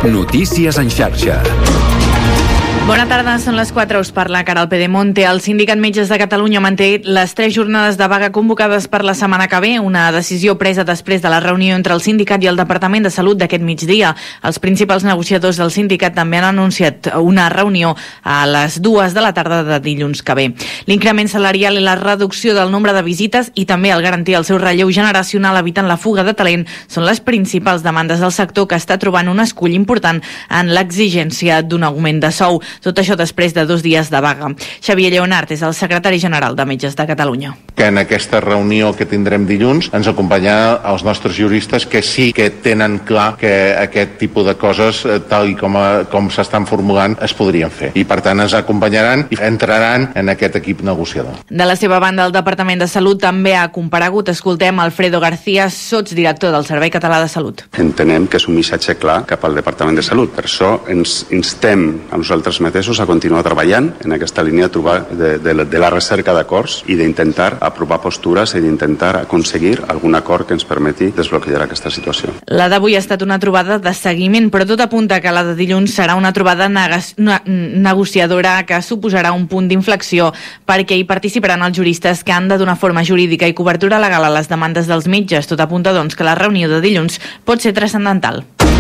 Notícies en xarxa. Bona tarda, són les 4, us parla Caral Pedemonte. El Sindicat Metges de Catalunya manté les 3 jornades de vaga convocades per la setmana que ve, una decisió presa després de la reunió entre el sindicat i el Departament de Salut d'aquest migdia. Els principals negociadors del sindicat també han anunciat una reunió a les 2 de la tarda de dilluns que ve. L'increment salarial i la reducció del nombre de visites i també el garantir el seu relleu generacional evitant la fuga de talent són les principals demandes del sector, que està trobant un escull important en l'exigència d'un augment de sou. Tot això després de 2 dies de vaga. Xavier Lleonart és el secretari general de Metges de Catalunya. Que en aquesta reunió que tindrem dilluns ens acompanyaran els nostres juristes que sí que tenen clar que aquest tipus de coses, tal i com s'estan formulant, es podrien fer. I per tant ens acompanyaran i entraran en aquest equip negociador. De la seva banda, el Departament de Salut també ha comparegut. Escoltem Alfredo García, sotsdirector del Servei Català de Salut. Entenem que és un missatge clar cap al Departament de Salut. Per això ens instem a nosaltres mateixos a continuar treballant en aquesta línia de la recerca d'acords i d'intentar aprovar postures i d'intentar aconseguir algun acord que ens permeti desbloquejar aquesta situació. La d'avui ha estat una trobada de seguiment, però tot apunta que la de dilluns serà una trobada negociadora que suposarà un punt d'inflexió perquè hi participaran els juristes que han de donar forma jurídica i cobertura legal a les demandes dels metges. Tot apunta, doncs, que la reunió de dilluns pot ser transcendental.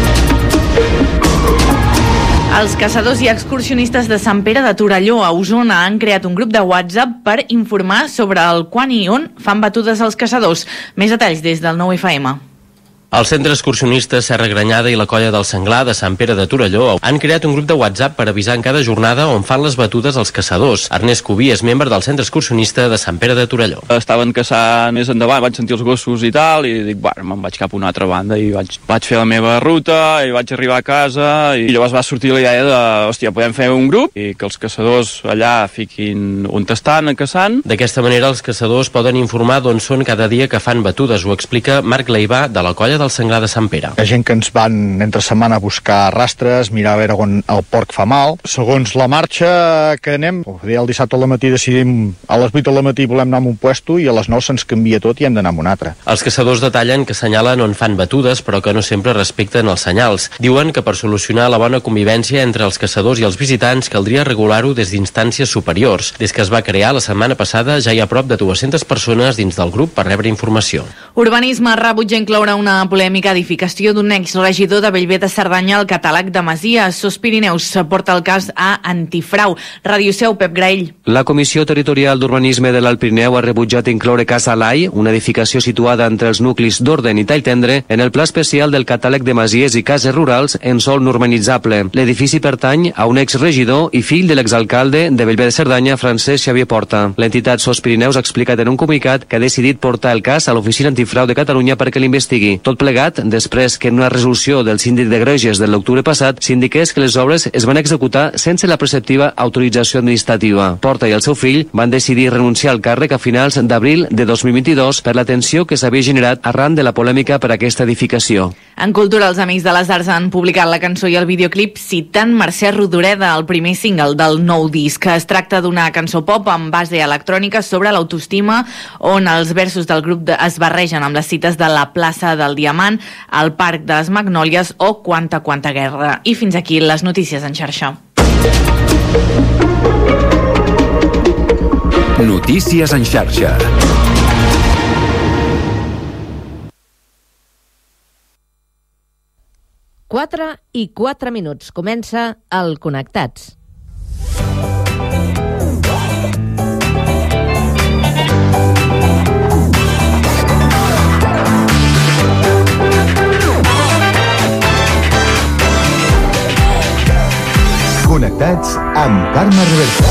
Els caçadors i excursionistes de Sant Pere de Torelló, a Osona, han creat un grup de WhatsApp per informar sobre el quan i on fan batudes els caçadors. Més detalls des del 9FM. El Centre Excursionista Serra Granyada i la Colla del Senglar de Sant Pere de Torelló han creat un grup de WhatsApp per avisar en cada jornada on fan les batudes els caçadors. Ernest Cubí és membre del Centre Excursionista de Sant Pere de Torelló. Estaven caçant més endavant, vaig sentir els gossos i tal, i dic, bueno, me'n vaig cap a una altra banda i vaig fer la meva ruta i vaig arribar a casa i llavors va sortir la idea de, hòstia, podem fer un grup i que els caçadors allà fiquin on estan caçant. D'aquesta manera els caçadors poden informar d'on són cada dia que fan batudes, ho explica Marc Leivà de la Colla del Senglar de Sant Pere. Hi ha gent que ens van entre setmana a buscar rastres, mirar a veure on el porc fa mal. Segons la marxa que anem, el dissabte al matí decidim a les 8 del matí volem anar a un puesto i a les 9 se'ns canvia tot i hem d'anar a un altre. Els caçadors detallen que assenyalen on fan batudes però que no sempre respecten els senyals. Diuen que per solucionar la bona convivència entre els caçadors i els visitants caldria regular-ho des d'instàncies superiors. Des que es va crear la setmana passada ja hi ha prop de 200 persones dins del grup per rebre informació. Urbanisme rebutja incloure una polèmica edificació d'un exregidor de Bellver de Cerdanya al catàleg de Masies. SOS Pirineus porta el cas a Antifrau. Ràdio Seu, Pep Graell. La Comissió Territorial d'Urbanisme de l'Alt Pirineu ha rebutjat incloure Casa Lai, una edificació situada entre els nuclis d'Orden i Talltendre, en el pla especial del catàleg de Masies i cases rurals en sòl no urbanitzable. L'edifici pertany a un exregidor i fill de l'exalcalde de Bellver de Cerdanya, Francesc Xavier Porta. L'entitat SOS Pirineus ha explicat en un comunicat que ha decidit portar el cas a l'Oficina Antifrau de Catalunya perquè l'investigui. Tot plegat, després que en una resolució del síndic de Greuges de l'octubre passat s'indiqués que les obres es van executar sense la preceptiva autorització administrativa. Porta i el seu fill van decidir renunciar al càrrec a finals d'abril de 2022 per la tensió que s'havia generat arran de la polèmica per aquesta edificació. En cultura, els Amics de les Arts han publicat la cançó i el videoclip citant Mercè Rodoreda, el primer single del nou disc. Es tracta d'una cançó pop amb base electrònica sobre l'autoestima, on els versos del grup es barregen amb les cites de la plaça del Diamant, el Parc de les Magnòlies o Quanta guerra. I fins aquí les notícies en xarxa. Notícies en xarxa. Quatre i 4 minuts. Comença el Connectats. Connectats amb Carme Reversa.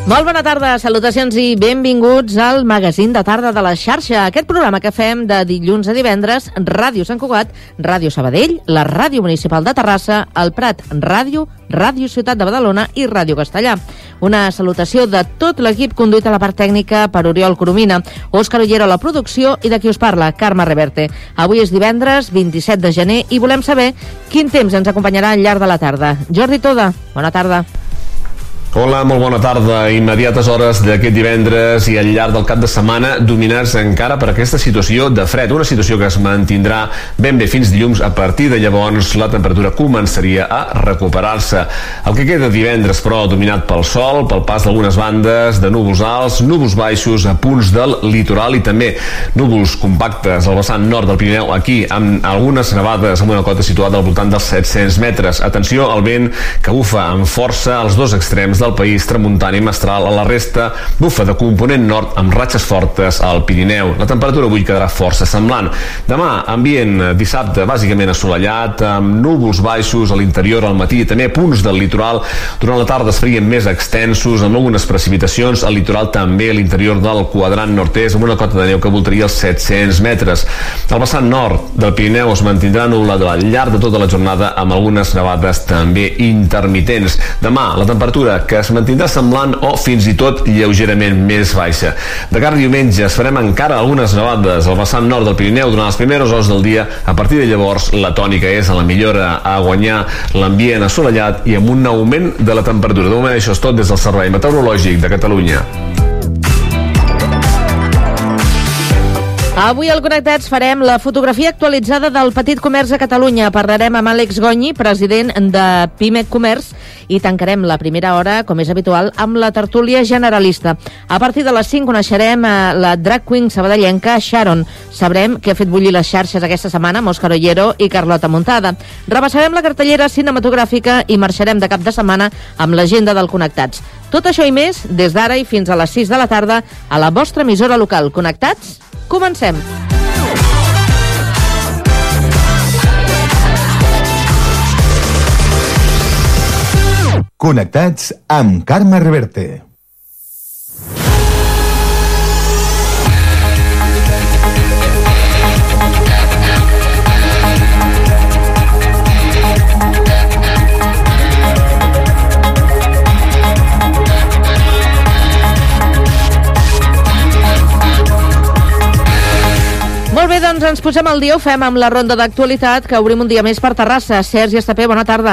Molt bona tarda, salutacions i benvinguts al magazín de tarda de la xarxa. Aquest programa que fem de dilluns a divendres, Ràdio Sant Cugat, Ràdio Sabadell, la Ràdio Municipal de Terrassa, el Prat Ràdio, Ràdio Ciutat de Badalona i Ràdio Castellà. Una salutació de tot l'equip conduït a la part tècnica per Oriol Coromina, Òscar Ollero a la producció i de qui us parla, Carme Reverte. Avui és divendres 27 de gener i volem saber quin temps ens acompanyarà al llarg de la tarda. Jordi Toda, bona tarda. Hola, molt bona tarda. Immediates hores d'aquest divendres i al llarg del cap de setmana dominats encara per aquesta situació de fred, una situació que es mantindrà ben bé fins dilluns. A partir de llavors la temperatura començaria a recuperar-se. El que queda divendres, però, dominat pel sol, pel pas d'algunes bandes de núvols alts, núvols baixos a punts del litoral i també núvols compactes al vessant nord del Pirineu, aquí amb algunes nevades amb una cota situada al voltant dels 700 metres. Atenció al vent que bufa amb força als dos extrems del país, tramuntana i mestral. A la resta bufa de component nord amb ratxes fortes al Pirineu. La temperatura avui quedarà força semblant. Demà, ambient dissabte bàsicament assolellat, amb núvols baixos a l'interior al matí, també punts del litoral. Durant la tarda es farien més extensos, amb algunes precipitacions al litoral, també a l'interior del quadrant nord-est, amb una cota de neu que voltaria els 700 metres. El vessant nord del Pirineu es mantindrà nublat al llarg de tota la jornada, amb algunes nevades també intermitents. Demà, la temperatura que es mantindrà semblant o fins i tot lleugerament més baixa. De cara a diumenge es farem encara algunes nevades al vessant nord del Pirineu durant les primeres hores del dia. A partir de llavors la tònica és a la millora, a guanyar l'ambient assolellat i amb un augment de la temperatura. De moment això és tot des del Servei Meteorològic de Catalunya. Avui al Connectats farem la fotografia actualitzada del petit comerç a Catalunya. Parlarem amb Àlex Gonyi, president de Pimec Comerç, i tancarem la primera hora, com és habitual, amb la tertúlia generalista. A partir de les 5 coneixerem la drag queen sabadellenca Sharon. Sabrem què ha fet bullir les xarxes aquesta setmana amb Òscar Ollero i Carlota Muntada. Repassarem la cartellera cinematogràfica i marxarem de cap de setmana amb l'agenda del Connectats. Tot això i més, des d'ara i fins a les 6 de la tarda, a la vostra emissora local. Connectats? Comencem. Connectats amb Carme Reverte. Molt bé, doncs ens posem al dia, ho fem amb la ronda d'actualitat, que obrim un dia més per Terrassa. Sergi Estapé, bona tarda.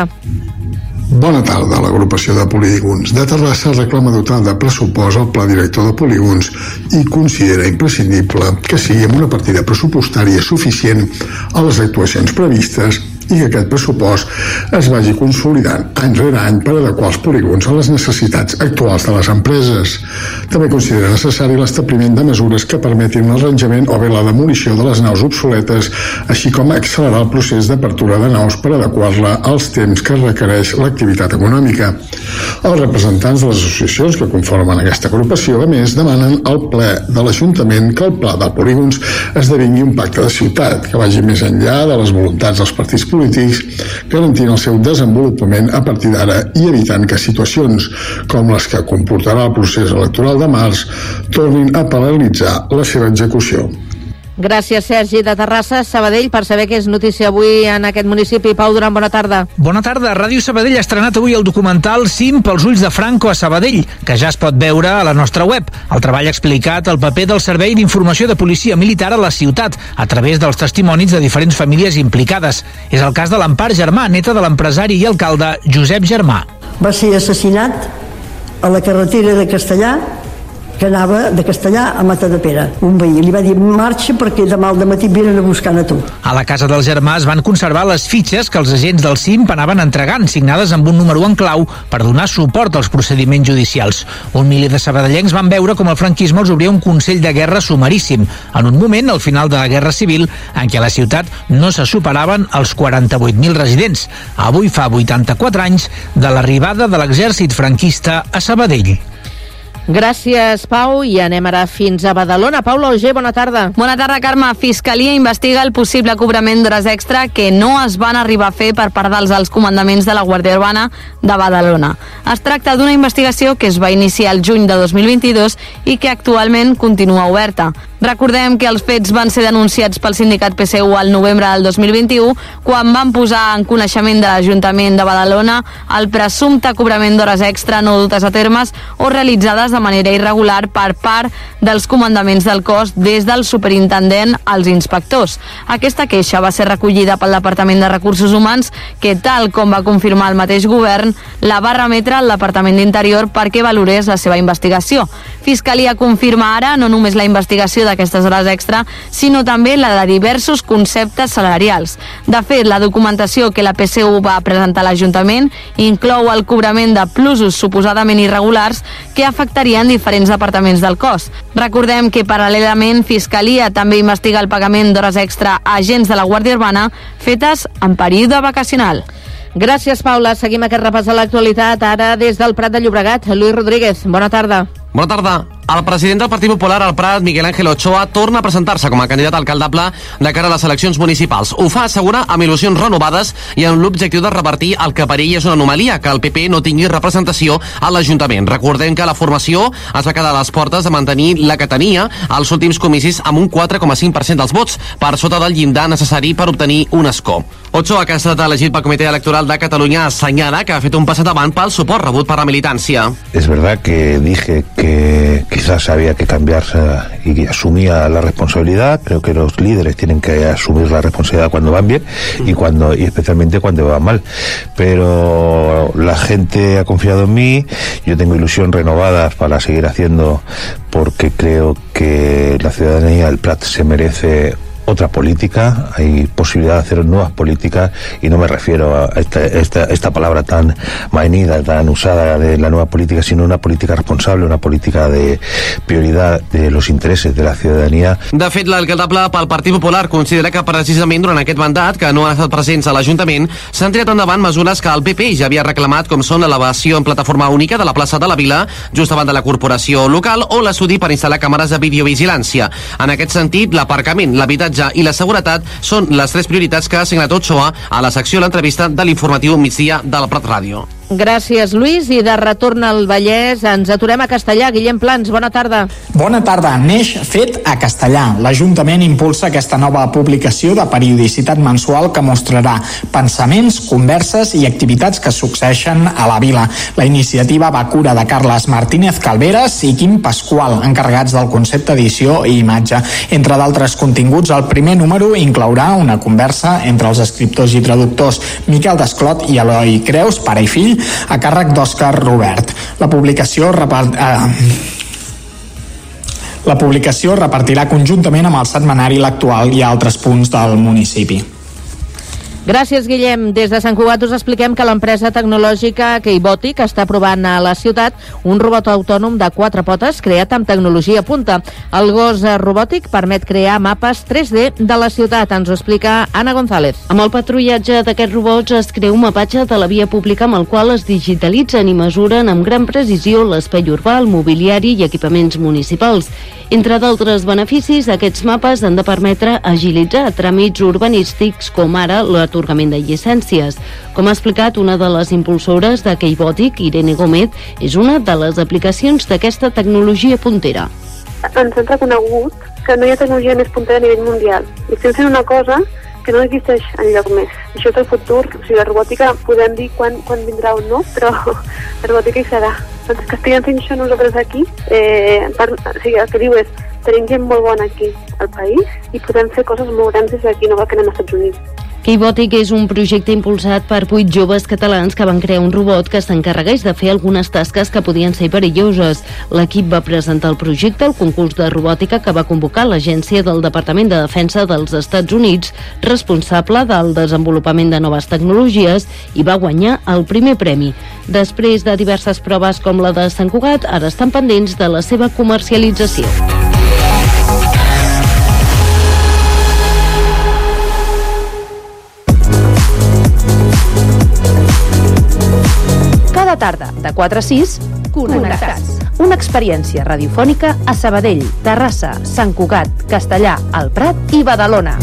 Bona tarda. L'agrupació de polígons de Terrassa reclama dotar de pressupost al pla director de polígons i considera imprescindible que sigui amb una partida pressupostària suficient a les actuacions previstes i que aquest pressupost es vagi consolidant any rere any per adequar els polígons a les necessitats actuals de les empreses. També considera necessari l'establiment de mesures que permetin l'arranjament o bé la demolició de les naus obsoletes, així com accelerar el procés d'apertura de naus per adequar-la als temps que requereix l'activitat econòmica. Els representants de les associacions que conformen aquesta agrupació, a més, demanen al ple de l'Ajuntament que el pla de polígons esdevingui un pacte de ciutat, que vagi més enllà de les voluntats dels partits polítics, garantint el seu desenvolupament a partir d'ara i evitant que situacions com les que comportarà el procés electoral de març tornin a paralitzar la seva execució. Gràcies, Sergi. De Terrassa, Sabadell, per saber què és notícia avui en aquest municipi. Pau Duran, bona tarda. Bona tarda. Ràdio Sabadell ha estrenat avui el documental Cim pels ulls de Franco a Sabadell, que ja es pot veure a la nostra web. El treball ha explicat el paper del Servei d'Informació de Policia Militar a la ciutat, a través dels testimonis de diferents famílies implicades. És el cas de l'Empar Germà, neta de l'empresari i alcalde Josep Germà. Va ser assassinat a la carretera de Castellà, que anava de Castellà a Matadepera. Un veí li va dir marxa perquè demà al dematí venen a buscar a tu. A la casa dels germans van conservar les fitxes que els agents del CIMP anaven entregant, signades amb un número en clau per donar suport als procediments judicials. Un miler de sabadellencs van veure com el franquisme els obria un consell de guerra sumaríssim, en un moment, al final de la Guerra Civil, en què a la ciutat no se superaven els 48.000 residents. Avui fa 84 anys de l'arribada de l'exèrcit franquista a Sabadell. Gràcies, Pau, i anem ara fins a Badalona. Paula Auger, bona tarda. Bona tarda, Carme. Fiscalia investiga el possible cobrament d'hores extra que no es van arribar a fer per part dels alts comandaments de la Guàrdia Urbana de Badalona. Es tracta d'una investigació que es va iniciar el juny de 2022 i que actualment continua oberta. Recordem que els fets van ser denunciats pel sindicat PSU al novembre del 2021, quan van posar en coneixement de l'Ajuntament de Badalona el presumpte cobrament d'hores extra no dutes a termes o realitzades de manera irregular per part dels comandaments del cos des del superintendent als inspectors. Aquesta queixa va ser recollida pel Departament de Recursos Humans, que, tal com va confirmar el mateix govern, la va remetre al Departament d'Interior perquè valorés la seva investigació. Fiscalia confirma ara no només la investigació d'aquestes hores extra, sinó també la de diversos conceptes salarials. De fet, la documentació que la PSU va presentar a l'Ajuntament inclou el cobrament de plusos suposadament irregulars que afectarien diferents departaments del cos. Recordem que, paral·lelament, Fiscalia també investiga el pagament d'hores extra a agents de la Guàrdia Urbana fetes en període vacacional. Gràcies, Paula. Seguim aquest repàs de l'actualitat ara des del Prat de Llobregat. Lluís Rodríguez, bona tarda. Bona tarda. El president del Partit Popular al Prat, Miguel Ángel Ochoa, torna a presentar-se com a candidat alcaldable de cara a les eleccions municipals. Ho fa, assegura, amb il·lusions renovades i amb l'objectiu de revertir el que per ell és una anomalia, que el PP no tingui representació a l'Ajuntament. Recordem que la formació es va quedar a les portes de mantenir la que tenia als últims comicis amb un 4,5% dels vots, per sota del llindar necessari per obtenir un escó. Ochoa, que ha estat elegit pel Comitè Electoral de Catalunya, assenyala que ha fet un pas endavant pel suport rebut per la militància. Es verdad que dije que quizás había que cambiarse y asumía la responsabilidad. Creo que los líderes tienen que asumir la responsabilidad cuando van bien y especialmente cuando van mal. Pero la gente ha confiado en mí, yo tengo ilusión renovada para seguir haciendo, porque creo que la ciudadanía del Prat se merece otra política, hay posibilidad de hacer nuevas políticas, y no me refiero a esta palabra tan manida, tan usada de la nueva política, sino una política responsable, una política de prioridad de los intereses de la ciudadanía. De fet, l'alcaldable pel Partit Popular considera que precisament durant aquest mandat, que no han estat presents a l'Ajuntament, s'han triat endavant mesures que el PP ja havia reclamat, com són l'elevació en plataforma única de la plaça de la Vila, just davant de la corporació local, o l'estudi per instal·lar càmeres de videovigilància. En aquest sentit, l'aparcament, l'habitatge i la seguretat són les tres prioritats que ha assignat Ochoa a la secció de l'entrevista de l'informatiu migdia del Prat Ràdio. Gràcies, Lluís. I de retorn al Vallès ens aturem a Castellà. Guillem Plans, bona tarda. Bona tarda. Neix fet a Castellà. L'Ajuntament impulsa aquesta nova publicació de periodicitat mensual que mostrarà pensaments, converses i activitats que succeeixen a la vila. La iniciativa va a cura de Carles Martínez Calveras i Quim Pasqual, encarregats del concepte edició i imatge. Entre d'altres continguts, el primer número inclourà una conversa entre els escriptors i traductors Miquel Desclot i Eloi Creus, pare i fill, a càrrec d'Òscar Robert. La publicació repartirà conjuntament amb el setmanari L'Actual i altres punts del municipi. Gràcies, Guillem. Des de Sant Cugat us expliquem que l'empresa tecnològica Keybotic està provant a la ciutat un robot autònom de 4 potes creat amb tecnologia punta. El gos robòtic permet crear mapes 3D de la ciutat. Ens ho explica Anna González. Amb el patrullatge d'aquests robots es crea un mapatge de la via pública amb el qual es digitalitzen i mesuren amb gran precisió l'espai urbà, el mobiliari i equipaments municipals. Entre d'altres beneficis, aquests mapes han de permetre agilitzar tràmits urbanístics com ara l'atorgament de llicències. Com ha explicat una de les impulsores de Keybotic, Irene Gómez, és una de les aplicacions d'aquesta tecnologia puntera. Ens han reconegut que no hi ha tecnologia més puntera a nivell mundial. I estem fent una cosa que no existeix enlloc més. Això és el futur. O sigui, la robòtica podem dir quan vindrà o no, però la robòtica hi serà. Doncs que estiguem fent això nosaltres aquí, o sigui, el que diu és tenim gent molt bona aquí al país i podem fer coses molt grans des d'aquí, no cal que anem als Estats Units. Keybotic és un projecte impulsat per 8 joves catalans que van crear un robot que s'encarregués de fer algunes tasques que podien ser perilloses. L'equip va presentar el projecte al concurs de robòtica que va convocar l'Agència del Departament de Defensa dels Estats Units, responsable del desenvolupament de noves tecnologies, i va guanyar el primer premi. Després de diverses proves com la de Sant Cugat, ara estan pendents de la seva comercialització. Cada tarda, de 4 a 6, Connectats. Una experiència radiofònica a Sabadell, Terrassa, Sant Cugat, Castellà, El Prat i Badalona.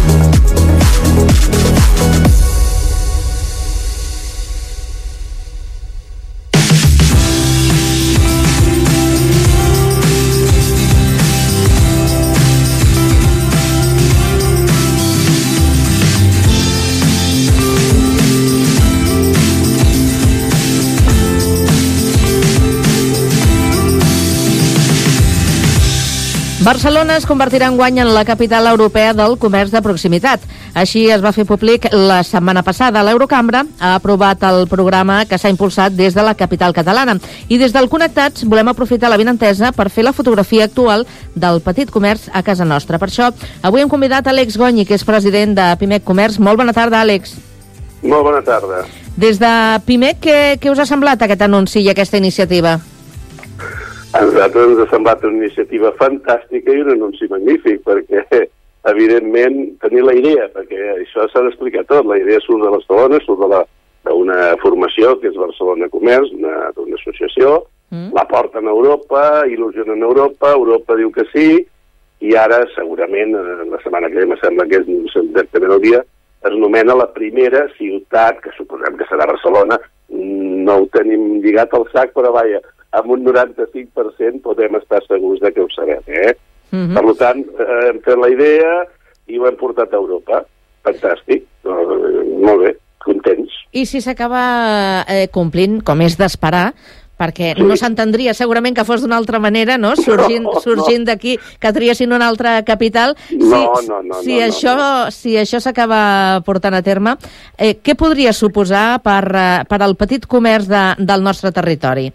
Barcelona es convertirà enguany en la capital europea del comerç de proximitat. Així es va fer públic la setmana passada. L'Eurocambra ha aprovat el programa que s'ha impulsat des de la capital catalana. I des del Connectats volem aprofitar la benentesa per fer la fotografia actual del petit comerç a casa nostra. Per això, avui hem convidat Àlex Gonyi, que és president de Pimec Comerç. Molt bona tarda, Àlex. Molt bona tarda. Des de Pimec, què us ha semblat aquest anunci i aquesta iniciativa? A nosaltres ens ha semblat una iniciativa fantàstica i un anunci magnífic, perquè, evidentment, tenir la idea, perquè això s'ha d'explicar tot. La idea surt de Barcelona, surt d'una formació que és Barcelona Comerç, d'una associació, la porten a Europa, il·lusionen a Europa, Europa diu que sí, i ara, segurament, la setmana que ve, em sembla que és exactament el dia, es nomena la primera ciutat, que suposem que serà Barcelona, no ho tenim lligat al sac, però vaja, amb un 95% podem estar segurs de que ho sabem, Per tant, hem fet la idea i ho hem portat a Europa. Fantàstic. Molt bé, contents. I si s'acaba complint, com és d'esperar, perquè no s'entendria segurament que fos d'una altra manera, no? Sorgint d'aquí, que triessin una altra capital. Si això s'acaba portant a terme, què podria suposar per al petit comerç del nostre territori?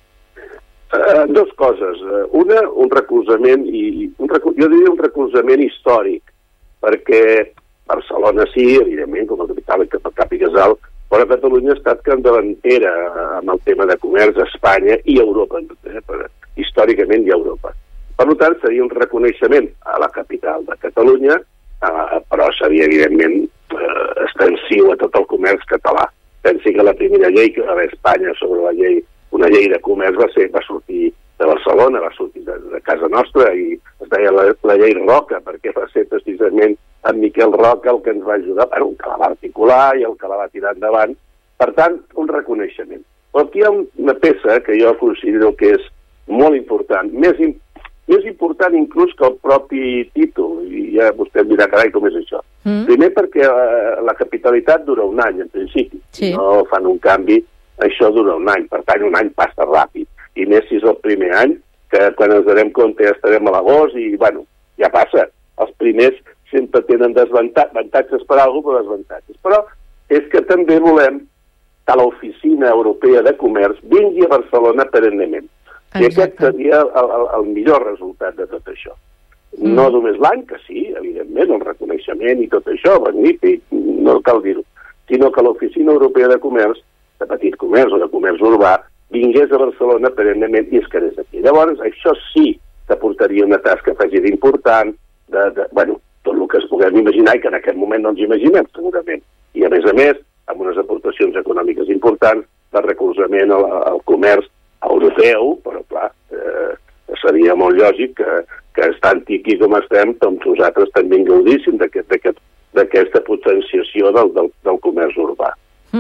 Dos coses. Una, un recolzament, jo diria un recolzament històric, perquè Barcelona sí, evidentment, com a capital cap i casal, però Catalunya ha estat capdavantera amb el tema de comerç a Espanya i a Europa, històricament i a Europa. Per tant, seria un reconeixement a la capital de Catalunya, però seria, evidentment, extensiu a tot el comerç català. Pensi que la primera llei que va haver a Espanya sobre una llei de comerç va sortir de Barcelona, va sortir de casa nostra i es deia la llei Roca, perquè va ser precisament en Miquel Roca el que ens va ajudar, el que la va articular i el que la va tirar endavant. Per tant, un reconeixement. Però aquí hi ha una peça que jo considero que és molt important, més important inclús que el propi títol, i ja vostè em dirà, carai, com és això? Primer perquè la capitalitat dura un any, en principi. No fan un canvi, això dura un any, per tant un any passa ràpid, i més si és el primer any, que quan ens darem compte ja estarem a l'agost i, bueno, ja passa. Els primers sempre tenen avantatges per alguna cosa, però desavantatges. Però és que també volem que l'Oficina Europea de Comerç vingui a Barcelona perennament. I aquest seria el millor resultat de tot això. No només l'any, que sí, evidentment, el reconeixement i tot això, magnífic, no cal dir-ho, sinó que l'Oficina Europea de Comerç, de petit comerç o de comerç urbà, vingués a Barcelona perennament i es quedés aquí. Llavors, això sí que portaria una tasca afegida important, bueno, tot el que es puguem imaginar i que en aquest moment no ens imaginem, segurament. I, a més, amb unes aportacions econòmiques importants de recolzament al comerç europeu, però, clar, seria molt lògic que estant aquí com estem, doncs nosaltres també en gaudíssim d'aquesta potenciació del comerç urbà.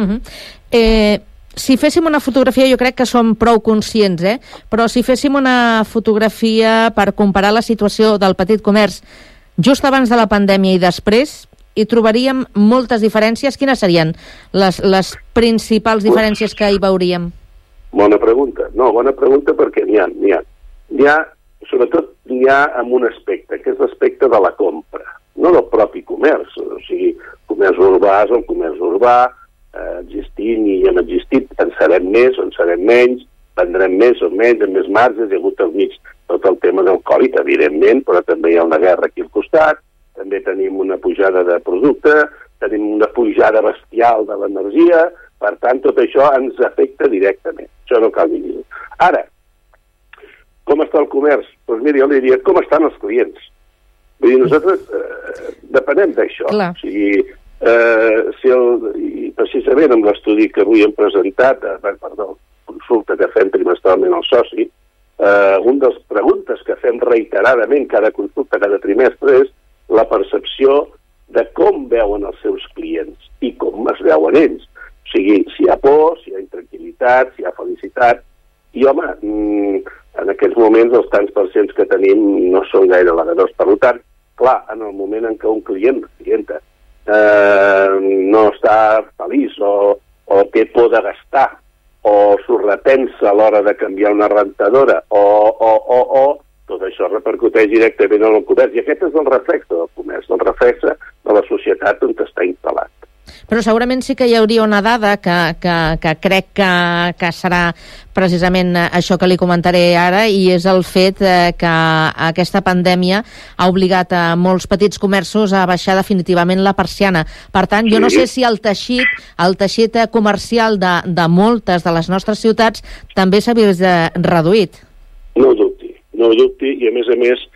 Si féssim una fotografia, jo crec que som prou conscients, però si féssim una fotografia per comparar la situació del petit comerç just abans de la pandèmia i després, hi trobaríem moltes diferències. Quines serien les principals diferències que hi veuríem? Bona pregunta. No, bona pregunta perquè n'hi ha. Sobretot n'hi ha en un aspecte, que és l'aspecte de la compra, no del propi comerç. O sigui, comerç urbà és el comerç urbà, existint i hem existit, en serem més o en serem menys, vendrem més o menys, amb més marges, hi ha hagut al mig tot el tema del Covid, evidentment, però també hi ha una guerra aquí al costat, també tenim una pujada de producte, tenim una pujada bestial de l'energia, per tant, tot això ens afecta directament. Això no cal dir-ho. Ara, com està el comerç? Doncs mira, jo li diria, com estan els clients? Vull dir, nosaltres depenem d'això. O sigui, precisament amb l'estudi que avui hem presentat, consulta que fem trimestralment al soci, una de les preguntes que fem reiteradament cada consulta, cada trimestre, és la percepció de com veuen els seus clients i com es veuen ells. O sigui, si hi ha por, si hi ha intranquil·litat, si hi ha felicitat. I, home, en aquests moments els tants percents que tenim no són gaire halagadors. Per tant, clar, en el moment en què un clienta, no està feliç o té por de gastar o s'ho repensa a l'hora de canviar una rentadora o tot això repercuteix directament en el comerç. I aquest és el reflex del comerç, el reflex de la societat on està instal·lat. Però segurament sí que hi hauria una dada que crec que serà precisament això que li comentaré ara, i és el fet que aquesta pandèmia ha obligat a molts petits comerços a baixar definitivament la persiana. Per tant, jo no sé si el teixit comercial de moltes de les nostres ciutats també s'ha vist reduït. No ho dubti, i a més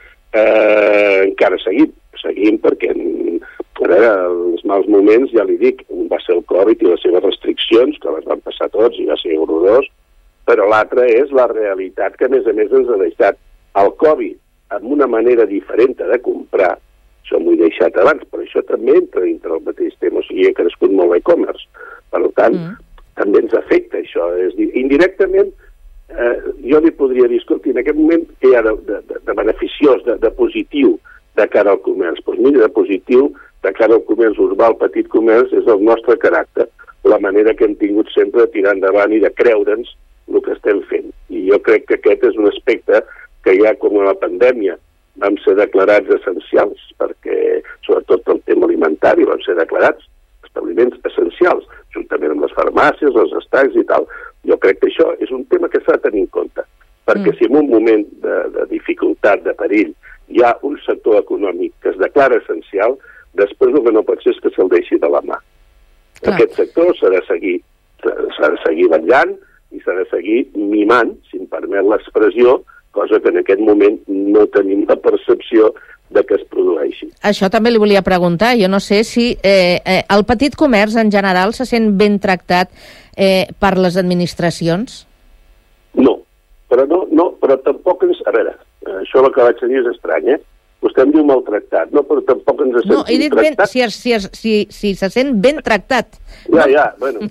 encara seguim perquè a veure, els mals moments, ja li dic, un va ser el Covid i les seves restriccions, que les van passar tots i va ser horrorós, però l'altre és la realitat que a més ens ha deixat el Covid amb una manera diferent de comprar. Això m'ho he deixat abans, però això també entra dintre el mateix tema, o sigui, ha crescut molt l'e-commerce. Per tant, també ens afecta això. És dir, indirectament, jo li podria dir, escolti, en aquest moment què hi ha de beneficiós, de positiu de cara al comerç? Doncs mira, de positiu de cara al comerç urbà, el petit comerç, és el nostre caràcter, la manera que hem tingut sempre de tirar endavant i de creure'ns el que estem fent. I jo crec que aquest és un aspecte que ja com a la pandèmia vam ser declarats essencials, perquè sobretot el tema alimentari vam ser declarats establiments essencials, juntament amb les farmàcies, els estancs i tal. Jo crec que això és un tema que s'ha de tenir en compte, perquè si en un moment de dificultat, de perill, hi ha un sector econòmic que es declara essencial, després el que no pot ser és que se'l deixi de la mà. Clar. Aquest sector s'ha de seguir vetllant i s'ha de seguir mimant, si em permet l'expressió, cosa que en aquest moment no tenim la percepció de que es produeixi. Això també li volia preguntar. Jo no sé si el petit comerç en general se sent ben tractat per les administracions? No, però tampoc ens... A veure, això el que vaig dir és estrany, Vostè em diu maltractat, no, però tampoc ens sentim tractat. No, he dit ben, si se sent ben tractat. Ja,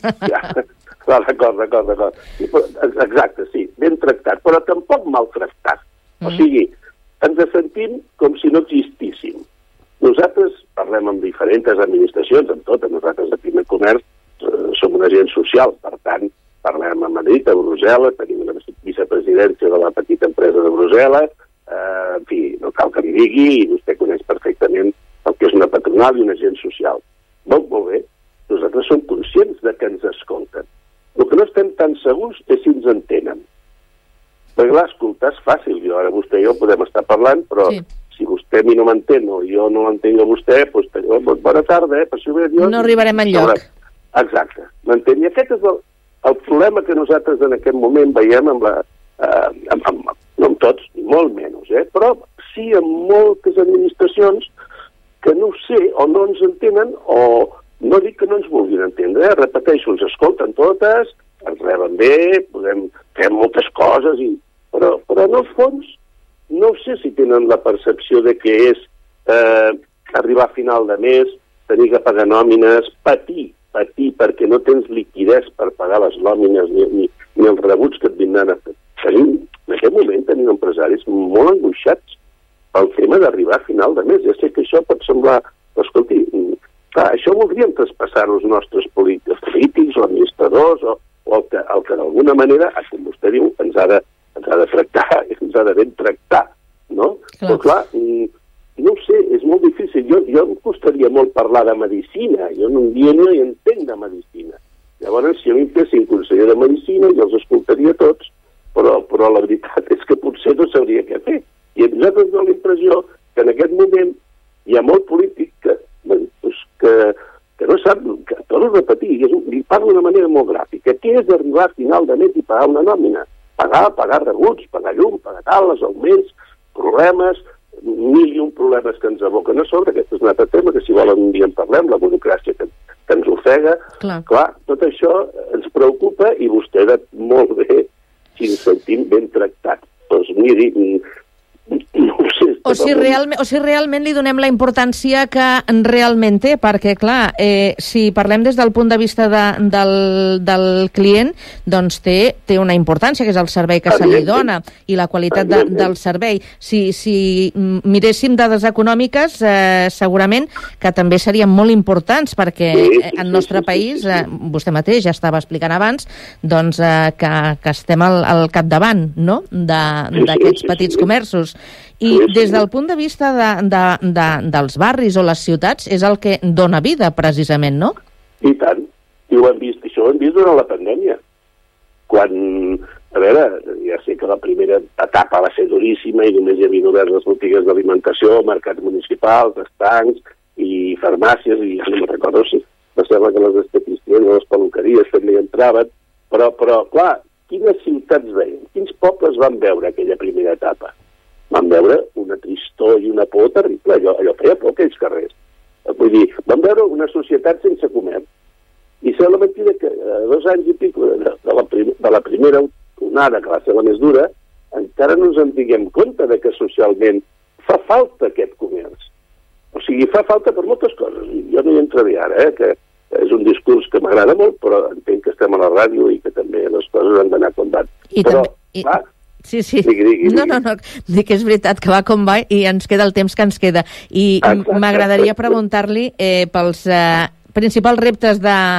d'acord. Exacte, sí, ben tractat, però tampoc maltractat. O sigui, ens sentim com si no existíssim. Nosaltres parlem amb diferents administracions, amb totes. Nosaltres a Pime Comerç som un agent social, per tant, parlem a Madrid, a Brussel·les, tenim una vicepresidència de la petita empresa de Brussel·les, en fi, no cal que li digui, i vostè coneix perfectament el que és una patronal i un agent social. Molt bé, nosaltres som conscients de que ens escolten. El que no estem tan segurs és si ens entenen. Perquè clar, escoltar és fàcil, ara vostè i jo podem estar parlant, però si vostè a mi no m'entén o jo no l'entenc a vostè, doncs bona tarda, per si no arribarem enlloc. Exacte, m'entén? I aquest és el problema que nosaltres en aquest moment veiem amb no amb tots, ni molt menys, però sí amb moltes administracions que no ho sé, o no ens entenen, o no dic que no ens vulguin entendre, repeteixo, ens escolten totes, ens reben bé, podem fer moltes coses, però en el fons no sé si tenen la percepció de que és arribar a final de mes, tenir que pagar nòmines, patir perquè no tens liquidez per pagar les nòmines ni els rebuts que et vindran a fer. En aquest moment tenim empresaris molt angoixats pel tema d'arribar a final de mes. Ja sé que això pot semblar... Però, escolti, clar, això voldríem traspassar-ho als nostres polítics o administradors o el que d'alguna manera, com vostè diu, ens ha de tractar, ens ha de ben tractar, no? Però, clar, no ho sé, és molt difícil. Jo em costaria molt parlar de medicina. Jo un dia no hi entenc de medicina. Llavors, si a mi em fessin conseller de medicina, jo els escoltaria tots, però la veritat és que potser no sabria què fer. I a nosaltres dono la impressió que en aquest moment hi ha molt polític que no sap, que torno a repetir, li parlo d'una manera molt gràfica. Què és arribar a final de mes i pagar una nòmina? Pagar rebuts, pagar llum, pagar tal, els augments, problemes, mil i un problemes que ens aboquen a sobre. Aquest és un altre tema que si volen un dia en parlem, la burocràcia que ens ofega. Clar, tot això ens preocupa i vostè ha dit molt bé si ens sentim ben tractats. Doncs miri, no ho sé. O si realment li donem la importància que realment té, perquè, clar, si parlem des del punt de vista del client, doncs té una importància, que és el servei que se li dona i la qualitat del servei. Si miréssim dades econòmiques, segurament que també serien molt importants, perquè en el nostre país, vostè mateix ja estava explicant abans, doncs que estem al capdavant, no?, d'aquests petits comerços. I des del punt de vista dels barris o les ciutats és el que dona vida, precisament, no? I tant, i ho hem vist, això ho hem vist durant la pandèmia. Quan, a veure, ja sé que la primera etapa va ser duríssima i només hi havia obert les botigues d'alimentació, mercats municipals, estancs i farmàcies, i ja no me'n recordo si em sembla que les esteticistes o les peluqueries també hi entraven, però clar, quines ciutats veiem? Quins pobles van veure aquella primera etapa? Van veure una tristor i una por terrible, allò feia por aquells carrers. Vull dir, van veure una societat sense comerç. I sé la mentida que a 2 anys i pico de la primera onada, que va ser la més dura, encara no ens en diguem compte de que socialment fa falta aquest comerç. O sigui, fa falta per moltes coses. Jo no hi entraré ara, que és un discurs que m'agrada molt, però entenc que estem a la ràdio i que també les coses han d'anar com van. Però, clar, sí. Digui. No, dic que és veritat que va com va i ens queda el temps que ens queda. I m'agradaria preguntar-li pels principals reptes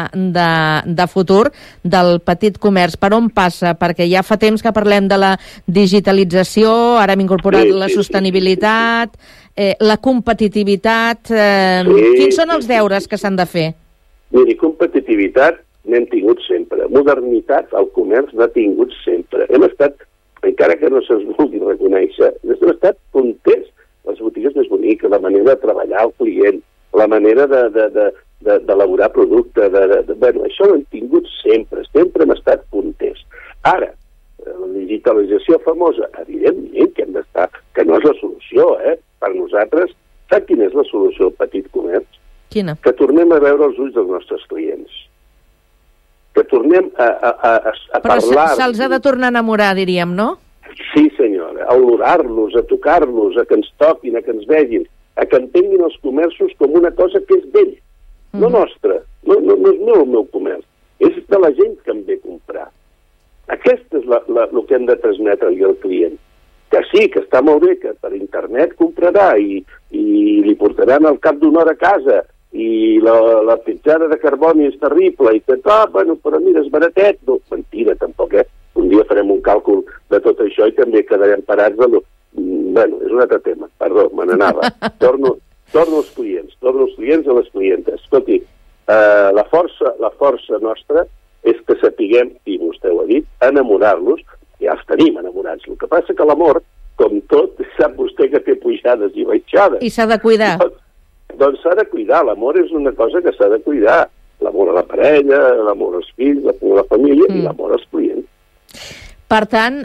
de futur del petit comerç. Per on passa? Perquè ja fa temps que parlem de la digitalització, ara hem incorporat la sostenibilitat, la competitivitat. Quins són els deures que s'han de fer? Miri, competitivitat n'hem tingut sempre. Modernitat, el comerç n'ha tingut sempre. Hem estat, encara que no se'ns vulgui reconèixer, hem estat punters. Les botigues més boniques, la manera de treballar el client, la manera d'elaborar producte, bueno, això ho hem tingut sempre hem estat punters. Ara, la digitalització famosa, evidentment que hem d'estar, que no és la solució, per nosaltres. Sap quina és la solució al petit comerç? Quina? Que tornem a veure els ulls dels nostres clients. Que tornem a parlar... Però se'ls ha de tornar a enamorar, diríem, no? Sí, senyora, a olorar-los, a tocar-los, a que ens toquin, a que ens vegin, a que entenguin els comerços com una cosa que és d'ell, no nostra, no és el meu comerç, és de la gent que em ve a comprar. Aquest és el que hem de transmetre-li al client. Que sí, que està molt bé, que per internet comprarà i li portaran al cap d'una hora a casa i la petjada de carboni és terrible i que, bueno, però mira, és baratet. No, mentira, tampoc, Un dia farem un càlcul de tot això i també quedarem parats de... Bueno, és un altre tema, perdó, me n'anava. Torno als clients a les clientes. Escolti, la força nostra és que sapiguem, i vostè ho ha dit, enamorar-los. Ja els tenim enamorats. El que passa que l'amor, com tot, sap vostè que té pujades i baixades. I s'ha de cuidar. Doncs s'ha de cuidar. L'amor és una cosa que s'ha de cuidar. L'amor a la parella, l'amor als fills, l'amor a la família i l'amor als clients. Per tant,